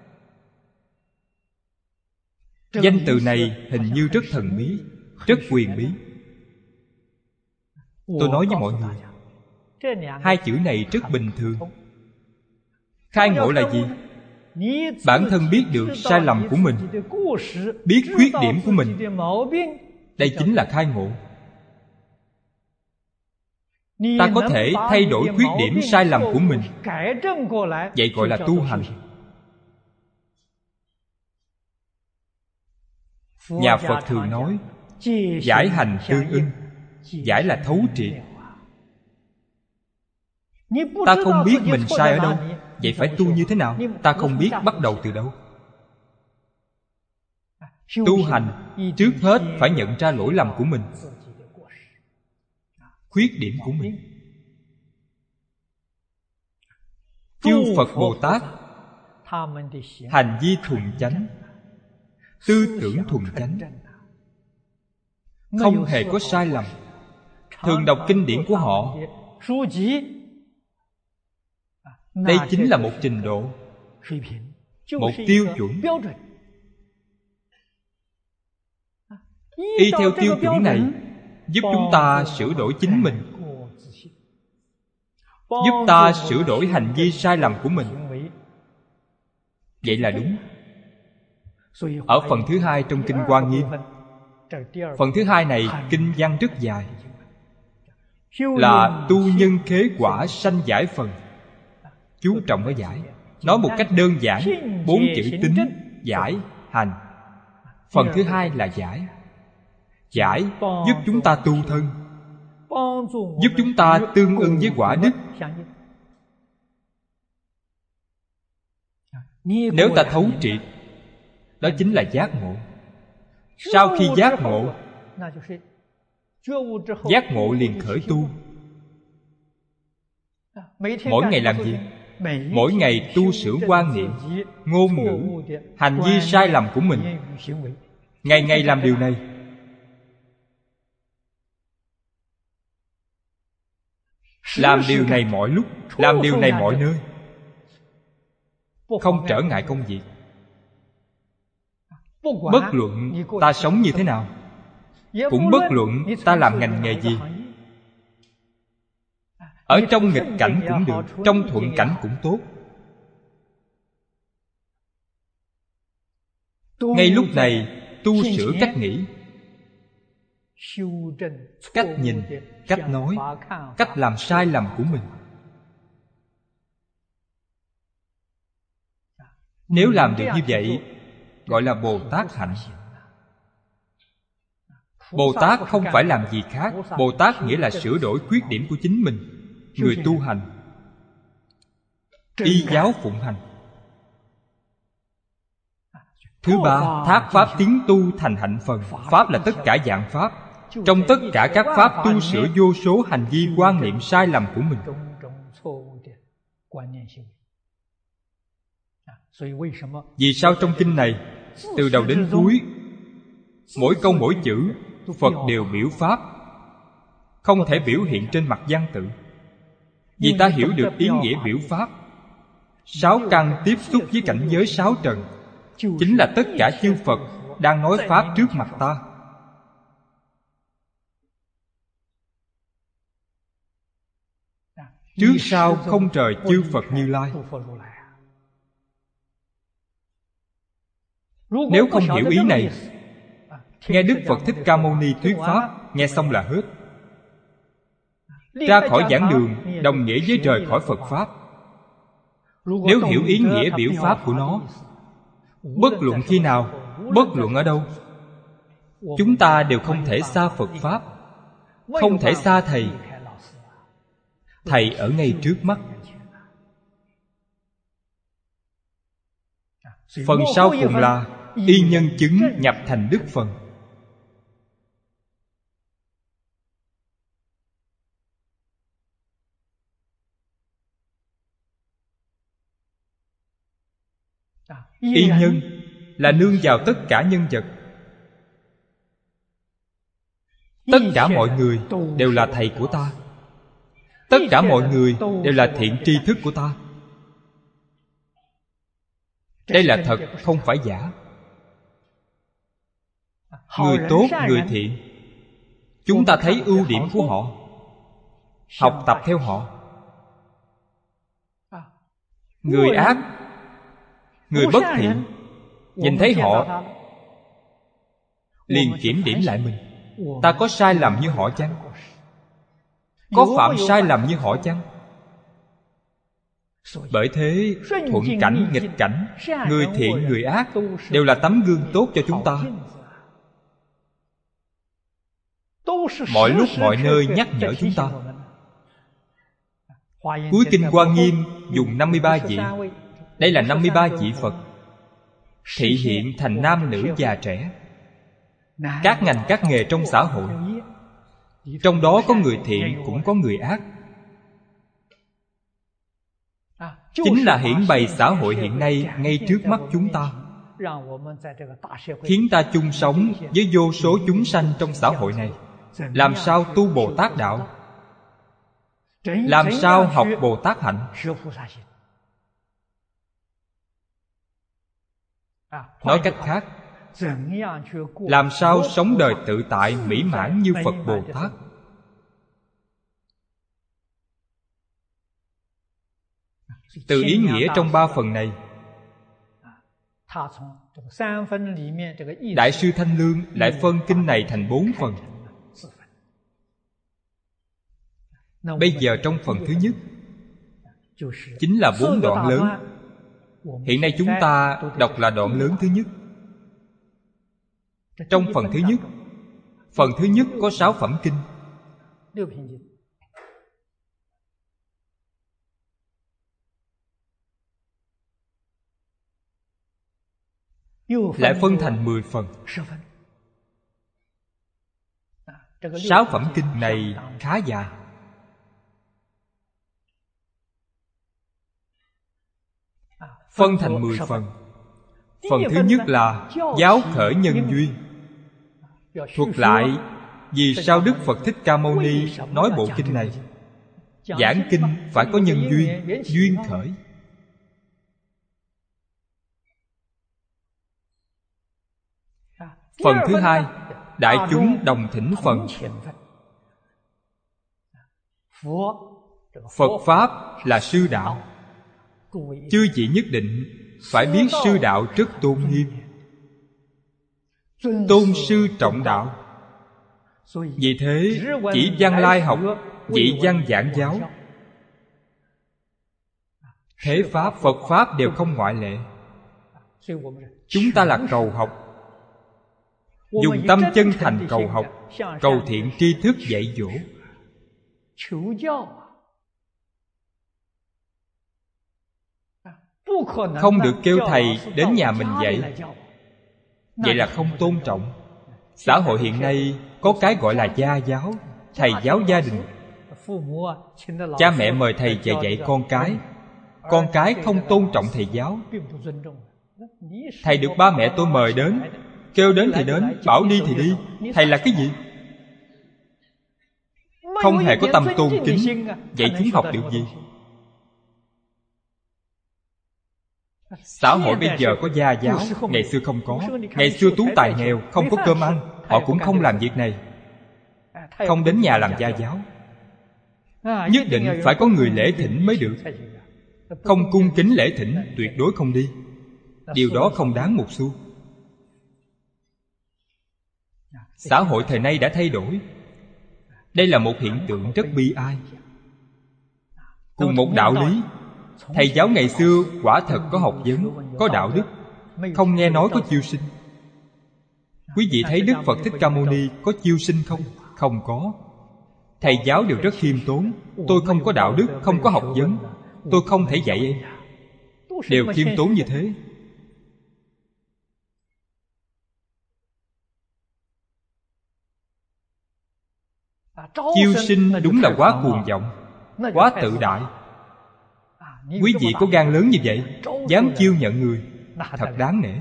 Danh từ này hình như rất thần bí, rất quyền bí. Tôi nói với mọi người, Hai chữ này rất bình thường. Khai ngộ là gì? Bản thân biết được sai lầm của mình, biết khuyết điểm của mình. Đây chính là khai ngộ. Ta có thể thay đổi khuyết điểm sai lầm của mình, vậy gọi là tu hành. Nhà Phật thường nói giải hành tương ưng. Giải là thấu triệt. Ta không biết mình sai ở đâu, vậy phải tu như thế nào? Ta không biết bắt đầu từ đâu. Tu hành trước hết phải nhận ra lỗi lầm của mình, khuyết điểm của mình. Chư Phật Bồ Tát hành vi thuần chánh, tư tưởng thuần chánh, không hề có sai lầm. Thường đọc kinh điển của họ, đây chính là một trình độ, một tiêu chuẩn. Y theo tiêu chuẩn này giúp chúng ta sửa đổi chính mình, giúp ta sửa đổi hành vi sai lầm của mình. Vậy là đúng. Ở phần thứ hai trong Kinh Hoa Nghiêm, phần thứ hai này kinh văn rất dài, là tu nhân khế quả sanh giải phần. Chú trọng ở giải. Nói một cách đơn giản, 4 chữ tính, giải, hành. Phần thứ hai là giải. Giải giúp chúng ta tu thân, giúp chúng ta tương ưng với quả đức. Nếu ta thấu triệt, đó chính là giác ngộ. Sau khi giác ngộ, giác ngộ liền khởi tu. Mỗi ngày làm gì? Mỗi ngày tu sửa quan niệm, ngôn ngữ, hành vi sai lầm của mình. Ngày ngày làm điều này. Làm điều này mọi lúc, làm điều này mọi nơi, không trở ngại công việc. Bất luận ta sống như thế nào, cũng bất luận ta làm ngành nghề gì. Ở trong nghịch cảnh cũng được, trong thuận cảnh cũng tốt. Ngay lúc này tu sửa cách nghĩ, cách nhìn, cách nói, cách làm sai lầm của mình. Nếu làm được như vậy, gọi là Bồ Tát hạnh. Bồ Tát không phải làm gì khác. Bồ Tát nghĩa là sửa đổi khuyết điểm của chính mình. Người tu hành, y giáo phụng hành. Thứ ba, thác pháp tiến tu thành hạnh phần. Pháp là tất cả dạng pháp. Trong tất cả các pháp tu sửa vô số hành vi quan niệm sai lầm của mình. Vì sao trong kinh này, từ đầu đến cuối, mỗi câu mỗi chữ Phật đều biểu pháp, không thể biểu hiện trên mặt văn tự? Vì ta hiểu được ý nghĩa biểu pháp. 6 căn tiếp xúc với cảnh giới 6 trần, chính là tất cả chư Phật đang nói pháp trước mặt ta. Trước sau không rời chư Phật Như Lai. Nếu không hiểu ý này, nghe Đức Phật Thích Ca Mâu Ni thuyết pháp, nghe xong là hết. Ra khỏi giảng đường đồng nghĩa với rời khỏi Phật pháp. Nếu hiểu ý nghĩa biểu pháp của nó, bất luận khi nào, bất luận ở đâu, chúng ta đều không thể xa Phật pháp, không thể xa Thầy. Thầy ở ngay trước mắt. Phần sau cùng là y nhân chứng nhập thành đức phần. Y nhân là nương vào tất cả nhân vật. Tất cả mọi người đều là thầy của ta. Tất cả mọi người đều là thiện tri thức của ta. Đây là thật, không phải giả. Người tốt, người thiện, chúng ta thấy ưu điểm của họ, học tập theo họ. Người ác, người bất thiện, nhìn thấy họ liền kiểm điểm lại mình. Ta có sai lầm như họ chăng? Có phạm sai lầm như họ chăng? Bởi thế, thuận cảnh, nghịch cảnh, người thiện, người ác đều là tấm gương tốt cho chúng ta. Mọi lúc mọi nơi nhắc nhở chúng ta. Cuối kinh Hoa Nghiêm dùng 53 vị. Đây là 53 vị Phật, thị hiện thành nam nữ già trẻ, các ngành các nghề trong xã hội. Trong đó có người thiện cũng có người ác. Chính là hiển bày xã hội hiện nay ngay trước mắt chúng ta, khiến ta chung sống với vô số chúng sanh trong xã hội này. Làm sao tu Bồ Tát đạo? Làm sao học Bồ Tát hạnh? Nói cách khác, làm sao sống đời tự tại mỹ mãn như Phật Bồ Tát? Từ ý nghĩa trong 3 phần này, Đại sư Thanh Lương lại phân kinh này thành 4 phần. Bây giờ trong phần thứ nhất chính là 4 đoạn lớn. Hiện nay chúng ta đọc là đoạn lớn thứ nhất. Trong phần thứ nhất có 6 phẩm kinh. Lại phân thành 10 phần. 6 phẩm kinh này khá dài. Phân thành 10 phần. Phần thứ nhất là giáo khởi nhân duyên, thuật lại vì sao Đức Phật Thích Ca Mâu Ni nói bộ kinh này. Giảng kinh phải có nhân duyên, duyên khởi. Phần thứ hai, đại chúng đồng thỉnh phần. Phật Pháp là sư đạo. Chư vị nhất định phải biết sư đạo rất tôn nghiêm. Tôn sư trọng đạo. Vì thế chỉ văn lai học, vị văn giảng giáo. Thế Pháp, Phật Pháp đều không ngoại lệ. Chúng ta là cầu học, dùng tâm chân thành cầu học, cầu thiện tri thức dạy dỗ. Không được kêu thầy đến nhà mình dạy. Vậy là không tôn trọng. Xã hội hiện nay có cái gọi là gia giáo, thầy giáo gia đình. Cha mẹ mời thầy về dạy con cái. Con cái không tôn trọng thầy giáo. Thầy được ba mẹ tôi mời đến, kêu đến thì đến, bảo đi thì đi. Thầy là cái gì? Không hề có tâm tôn kính. Vậy chúng học được gì? Xã hội bây giờ có gia giáo, ngày xưa không có. Ngày xưa tú tài nghèo, không có cơm ăn, họ cũng không làm việc này, không đến nhà làm gia giáo. Nhất định phải có người lễ thỉnh mới được. Không cung kính lễ thỉnh, tuyệt đối không đi. Điều đó không đáng một xu. Xã hội thời nay đã thay đổi. Đây là một hiện tượng rất bi ai. Cùng một đạo lý, thầy giáo ngày xưa quả thật có học vấn, có đạo đức, không nghe nói có chiêu sinh. Quý vị thấy Đức Phật Thích Ca Mâu Ni có chiêu sinh không? Không có. Thầy giáo đều rất khiêm tốn. Tôi không có đạo đức, không có học vấn, tôi không thể dạy em. Đều khiêm tốn như thế. Chiêu sinh đúng là quá cuồng vọng, quá tự đại. Quý vị có gan lớn như vậy, dám chiêu nhận người, thật đáng nể.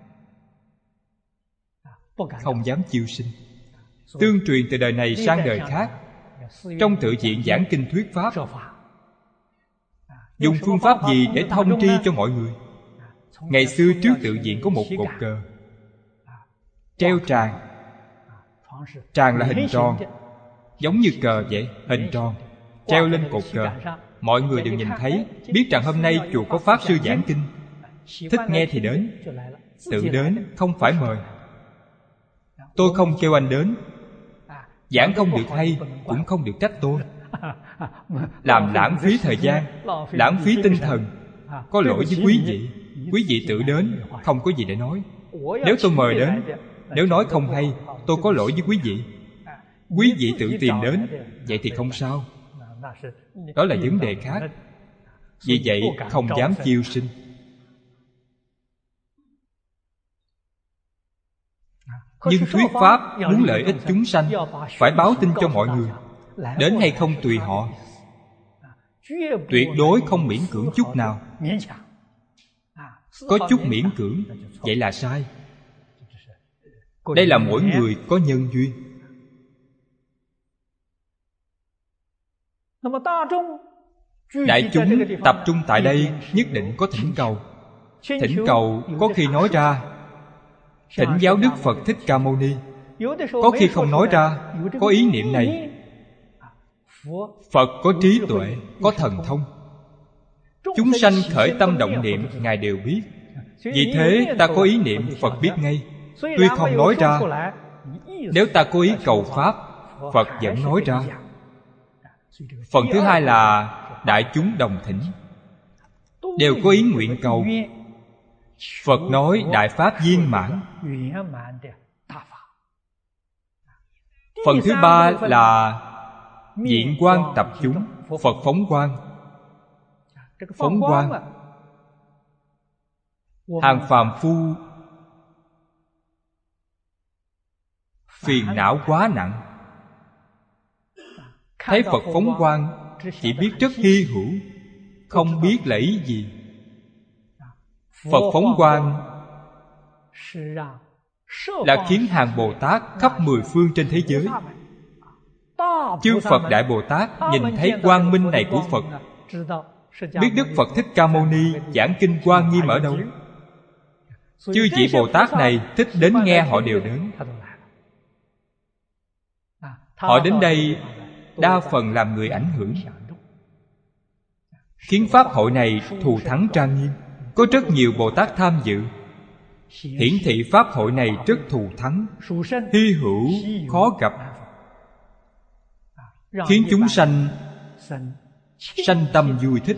Không dám chiêu sinh. Tương truyền từ đời này sang đời khác. Trong tự viện giảng kinh thuyết pháp, dùng phương pháp gì để thông tri cho mọi người? Ngày xưa trước tự viện có một cột cờ, treo tràng. Tràng là hình tròn, giống như cờ vậy, hình tròn, treo lên cột cờ. mọi người đều nhìn thấy, biết rằng hôm nay chùa có Pháp Sư giảng kinh. Thích nghe thì đến, tự đến, không phải mời. Tôi không kêu anh đến. Giảng không được hay cũng không được trách tôi. Làm lãng phí thời gian, lãng phí tinh thần, có lỗi với quý vị. Quý vị tự đến, không có gì để nói. Nếu tôi mời đến, nếu nói không hay, tôi có lỗi với quý vị. Quý vị tự tìm đến, vậy thì không sao. Đó là vấn đề khác. Vì vậy không dám chiêu sinh. Nhưng thuyết Pháp muốn lợi ích chúng sanh, phải báo tin cho mọi người. Đến hay không tùy họ, tuyệt đối không miễn cưỡng chút nào. Có chút miễn cưỡng, vậy là sai. Đây là mỗi người có nhân duyên. Đại chúng tập trung tại đây nhất định có thỉnh cầu. Thỉnh cầu có khi nói ra, thỉnh giáo Đức Phật Thích Ca Mâu Ni. Có khi không nói ra, có ý niệm này. Phật có trí tuệ, có thần thông. Chúng sanh khởi tâm động niệm, Ngài đều biết. Vì thế ta có ý niệm, Phật biết ngay. Tuy không nói ra, nếu ta có ý cầu Pháp, Phật vẫn nói ra. Phần thứ hai là đại chúng đồng thỉnh, đều có ý nguyện cầu. Phật nói đại Pháp viên mãn. Phần thứ ba là diện quang tập chúng, Phật phóng quang. Phóng quang, hàng phàm phu phiền não quá nặng, thấy Phật phóng quang chỉ biết rất hy hữu, không biết là ý gì. Phật phóng quang là khiến hàng Bồ Tát khắp mười phương trên thế giới, chư Phật Đại Bồ Tát nhìn thấy quang minh này của Phật, biết Đức Phật Thích Ca Mâu Ni giảng kinh Hoa Nghiêm ở đâu. Chư vị Bồ Tát này thích đến nghe, họ đều đến. Họ đến đây đa phần làm người ảnh hưởng, khiến Pháp hội này thù thắng trang nghiêm. Có rất nhiều Bồ Tát tham dự, hiển thị Pháp hội này rất thù thắng, hy hữu, khó gặp, khiến chúng sanh sanh tâm vui thích.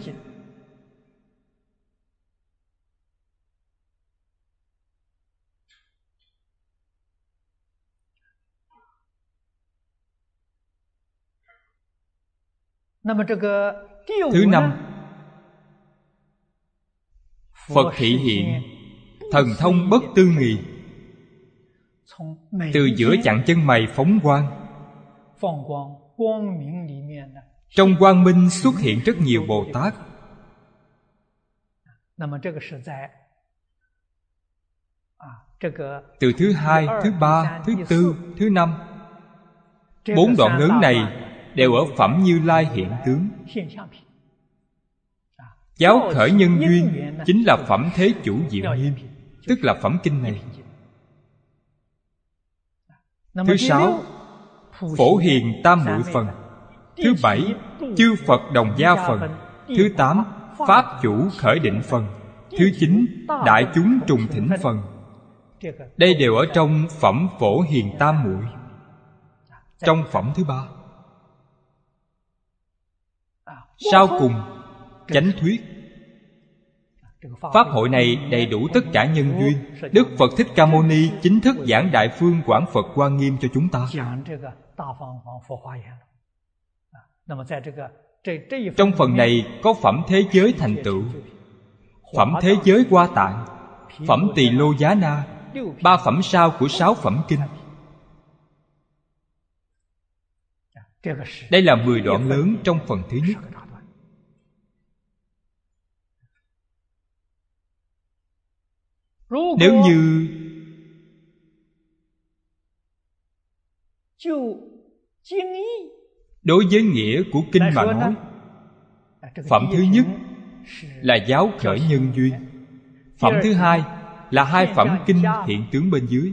Thứ năm, Phật thị hiện thần thông bất tư nghì, từ giữa chặng chân mày phóng quang. Trong quang minh xuất hiện rất nhiều Bồ Tát. Từ thứ hai, thứ ba, thứ tư, thứ năm, 4 đoạn lớn này đều ở phẩm Như Lai hiện tướng. Giáo khởi nhân duyên chính là phẩm Thế Chủ Diệu Nghiêm, tức là phẩm kinh này. Thứ 6, Phổ Hiền Tam Muội Phần. Thứ 7, Chư Phật Đồng Gia Phần. Thứ 8, Pháp Chủ Khởi Định Phần. Thứ 9, Đại Chúng Trùng Thỉnh Phần. Đây đều ở trong phẩm Phổ Hiền Tam Muội. Trong phẩm thứ 3, sau cùng chánh thuyết. Pháp hội này đầy đủ tất cả nhân duyên. Đức Phật Thích Ca Mâu Ni chính thức giảng Đại Phương Quảng Phật Hoa Nghiêm cho chúng ta. Trong phần này có phẩm thế giới thành tựu, phẩm thế giới Hoa Tạng, phẩm Tỳ Lô Giá Na, 3 phẩm sau của 6 phẩm kinh. Đây là 10 đoạn lớn trong phần thứ nhất. Nếu như đối với nghĩa của kinh mà nói, phẩm thứ nhất là giáo khởi nhân duyên. Phẩm thứ hai là 2 phẩm kinh hiện tướng bên dưới.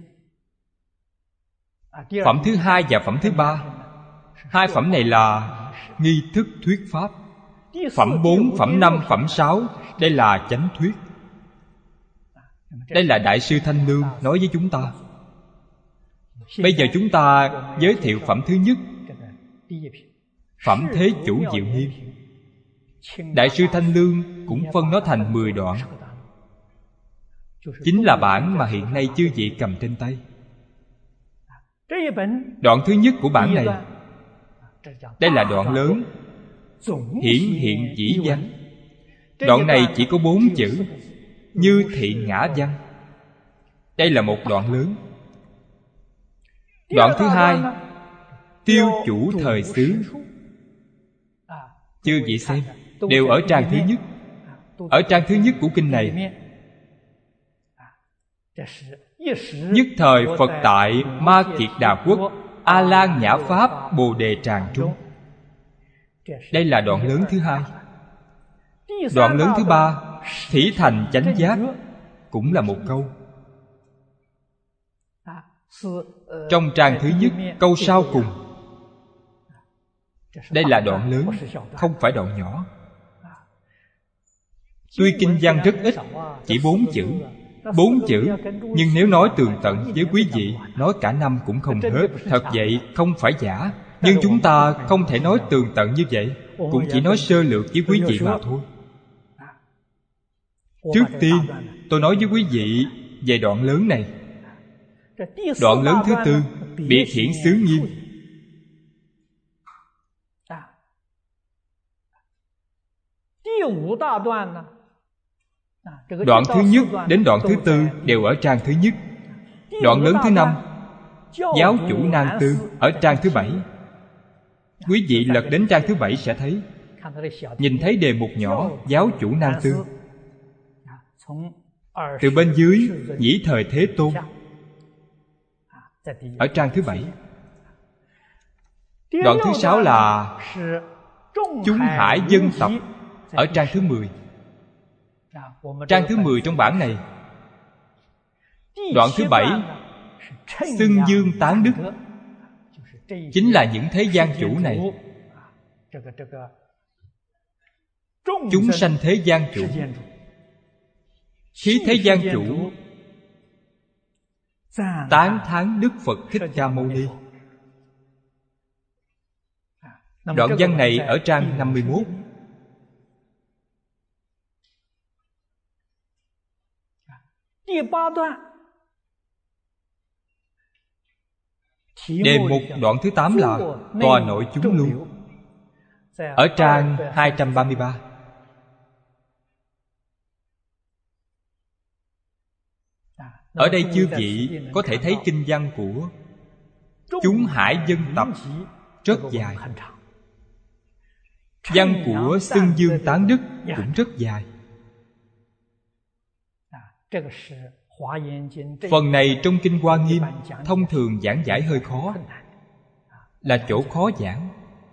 Phẩm thứ hai và phẩm thứ ba, 2 phẩm này là nghi thức thuyết pháp. Phẩm 4, phẩm 5, phẩm 6, đây là chánh thuyết. Đây là Đại sư Thanh Lương nói với chúng ta. Bây giờ chúng ta giới thiệu phẩm thứ nhất, Phẩm Thế Chủ Diệu Nghiêm. Đại sư Thanh Lương cũng phân nó thành 10 đoạn, chính là bản mà hiện nay chư vị cầm trên tay. Đoạn thứ nhất của bản này, đây là đoạn lớn, hiển hiện dĩ văn. Đoạn này chỉ có 4 chữ, như thị ngã văn. Đây là một đoạn lớn. Đoạn thứ hai, tiêu chủ thời xứ. Chư vị xem, đều ở trang thứ nhất. Ở trang thứ nhất của kinh này, nhất thời Phật tại Ma Kiệt Đà Quốc, A Lan Nhã Pháp Bồ Đề Tràng Trung. Đây là đoạn lớn thứ hai. Đoạn lớn thứ ba, Thỉ Thành Chánh Giác, cũng là một câu. Trong trang thứ nhất, câu sau cùng, đây là đoạn lớn, không phải đoạn nhỏ. Tuy kinh văn rất ít, chỉ 4 chữ. 4 chữ, nhưng nếu nói tường tận với quý vị, nói cả năm cũng không hết. Thật vậy, không phải giả. Nhưng chúng ta không thể nói tường tận như vậy, cũng chỉ nói sơ lược với quý vị mà thôi. Trước tiên, tôi nói với quý vị về đoạn lớn này. Đoạn lớn thứ tư, biệt hiển xứ nghiêm. Đoạn thứ nhất đến đoạn thứ tư đều ở trang thứ nhất. Đoạn lớn thứ năm, giáo chủ nan tư, ở trang thứ 7. Quý vị lật đến trang thứ 7 sẽ thấy. Nhìn thấy đề mục nhỏ giáo chủ nan tư. Từ bên dưới, Nhĩ Thời Thế Tôn, ở trang thứ 7. Đoạn thứ 6 là Chúng Hải Dân Tập, ở trang thứ 10. Trang thứ 10 trong bản này. Đoạn thứ 7, Xưng Dương Tán Đức, chính là những thế gian chủ này. Chúng sanh thế gian chủ. Khi thế gian chủ tán thán Đức Phật Thích Ca Mâu Ni. Đoạn văn này ở trang 51. Đề mục đoạn thứ 8 là Tòa Nội Chúng Lưu, ở trang 233. Ở đây chư vị có thể thấy kinh văn của Chúng Hải Dân Tập rất dài. Văn của Xưng Dương Tán Đức cũng rất dài. Phần này trong Kinh Hoa Nghiêm thông thường giảng giải hơi khó, là chỗ khó giảng.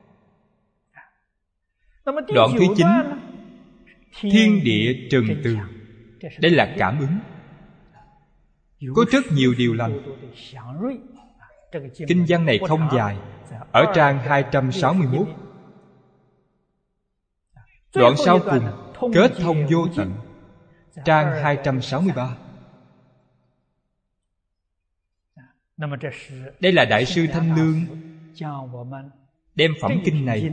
Đoạn thứ 9, Thiên Địa Trần Từ, đây là cảm ứng. Có rất nhiều điều lành. Kinh văn này không dài, ở trang 261. Đoạn sau cùng, Kết Thông Vô Tận, trang 263. Đây là Đại sư Thanh Lương đem phẩm kinh này,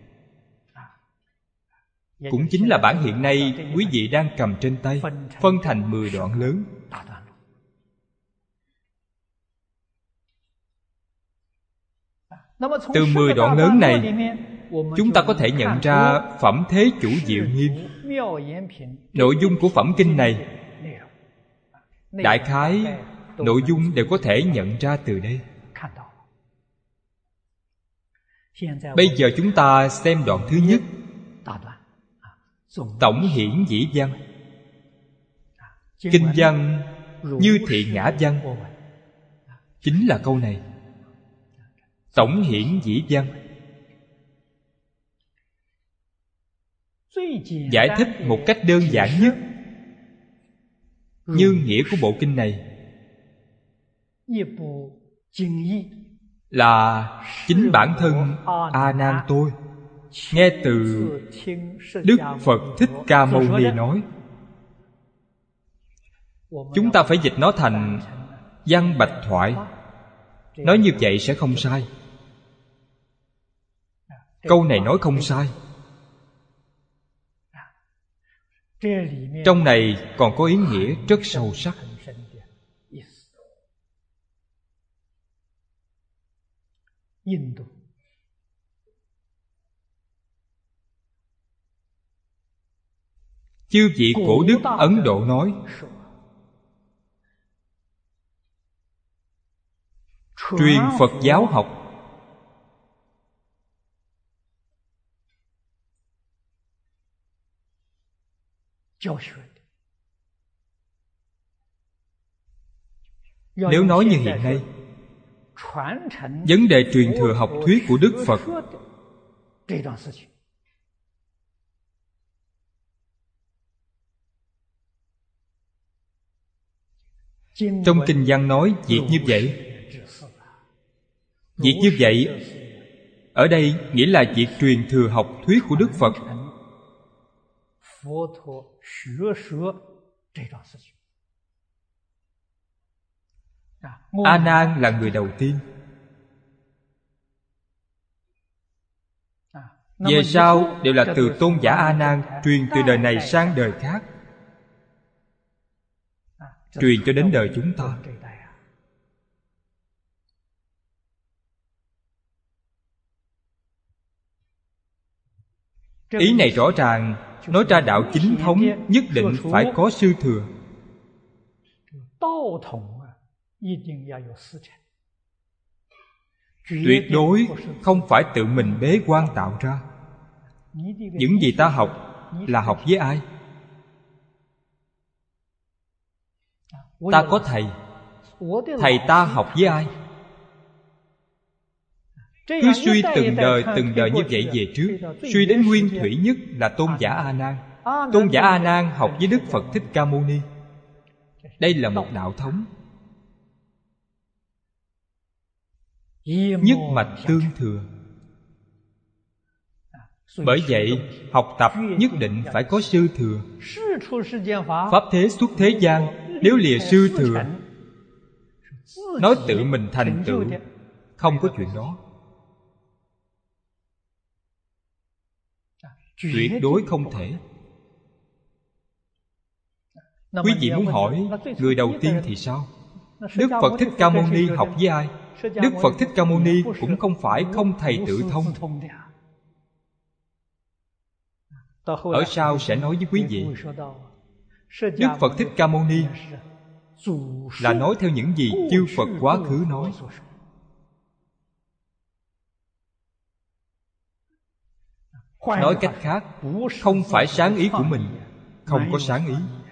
cũng chính là bản hiện nay quý vị đang cầm trên tay, phân thành 10 đoạn lớn. Từ 10 đoạn lớn này, chúng ta có thể nhận ra Phẩm Thế Chủ Diệu Nghiêm. Nội dung của phẩm kinh này, đại khái nội dung đều có thể nhận ra từ đây. Bây giờ chúng ta xem đoạn thứ nhất, Tổng Hiển Dĩ Văn. Kinh văn như thị ngã văn, chính là câu này. Tổng Hiển Dĩ Văn giải thích một cách đơn giản nhất, như nghĩa của bộ kinh này là chính bản thân A Nan tôi nghe từ Đức Phật Thích Ca Mâu Ni nói. Chúng ta phải dịch nó thành văn bạch thoại. Nói như vậy sẽ không sai. Câu này nói không sai. Trong này còn có ý nghĩa rất sâu sắc. Chư vị cổ đức Ấn Độ nói, truyền Phật giáo học nếu nói như hiện nay, vấn đề truyền thừa học thuyết của Đức Phật trong kinh văn nói việc như vậy. Việc như vậy ở đây nghĩa là việc truyền thừa học thuyết của Đức Phật. A Nan là người đầu tiên. Về sau đều là từ tôn giả A Nan truyền từ đời này sang đời khác, truyền cho đến đời chúng ta. Ý này rõ ràng nói ra đạo chính thống nhất định phải có sư thừa. Tuyệt đối không phải tự mình bế quan tạo ra. Những gì ta học là học với ai? Ta có thầy. Thầy ta học với ai? Cứ suy từng đời như vậy về trước, suy đến nguyên thủy nhất là tôn giả A Nan. Tôn giả A Nan học với Đức Phật Thích Ca Mâu Ni. Đây là một đạo thống, nhất mạch tương thừa. Bởi vậy học tập nhất định phải có sư thừa. Pháp thế xuất thế gian, nếu lìa sư thừa, nói tự mình thành tựu, không có chuyện đó. Tuyệt đối không thể. Quý vị muốn hỏi, người đầu tiên thì sao? Đức Phật Thích Ca Mâu Ni học với ai? Đức Phật Thích Ca Mâu Ni cũng không phải không thầy tự thông. Ở sau sẽ nói với quý vị, Đức Phật Thích Ca Mâu Ni là nói theo những gì chư Phật quá khứ nói. Nói cách khác, không phải sáng ý của mình, không có sáng ý.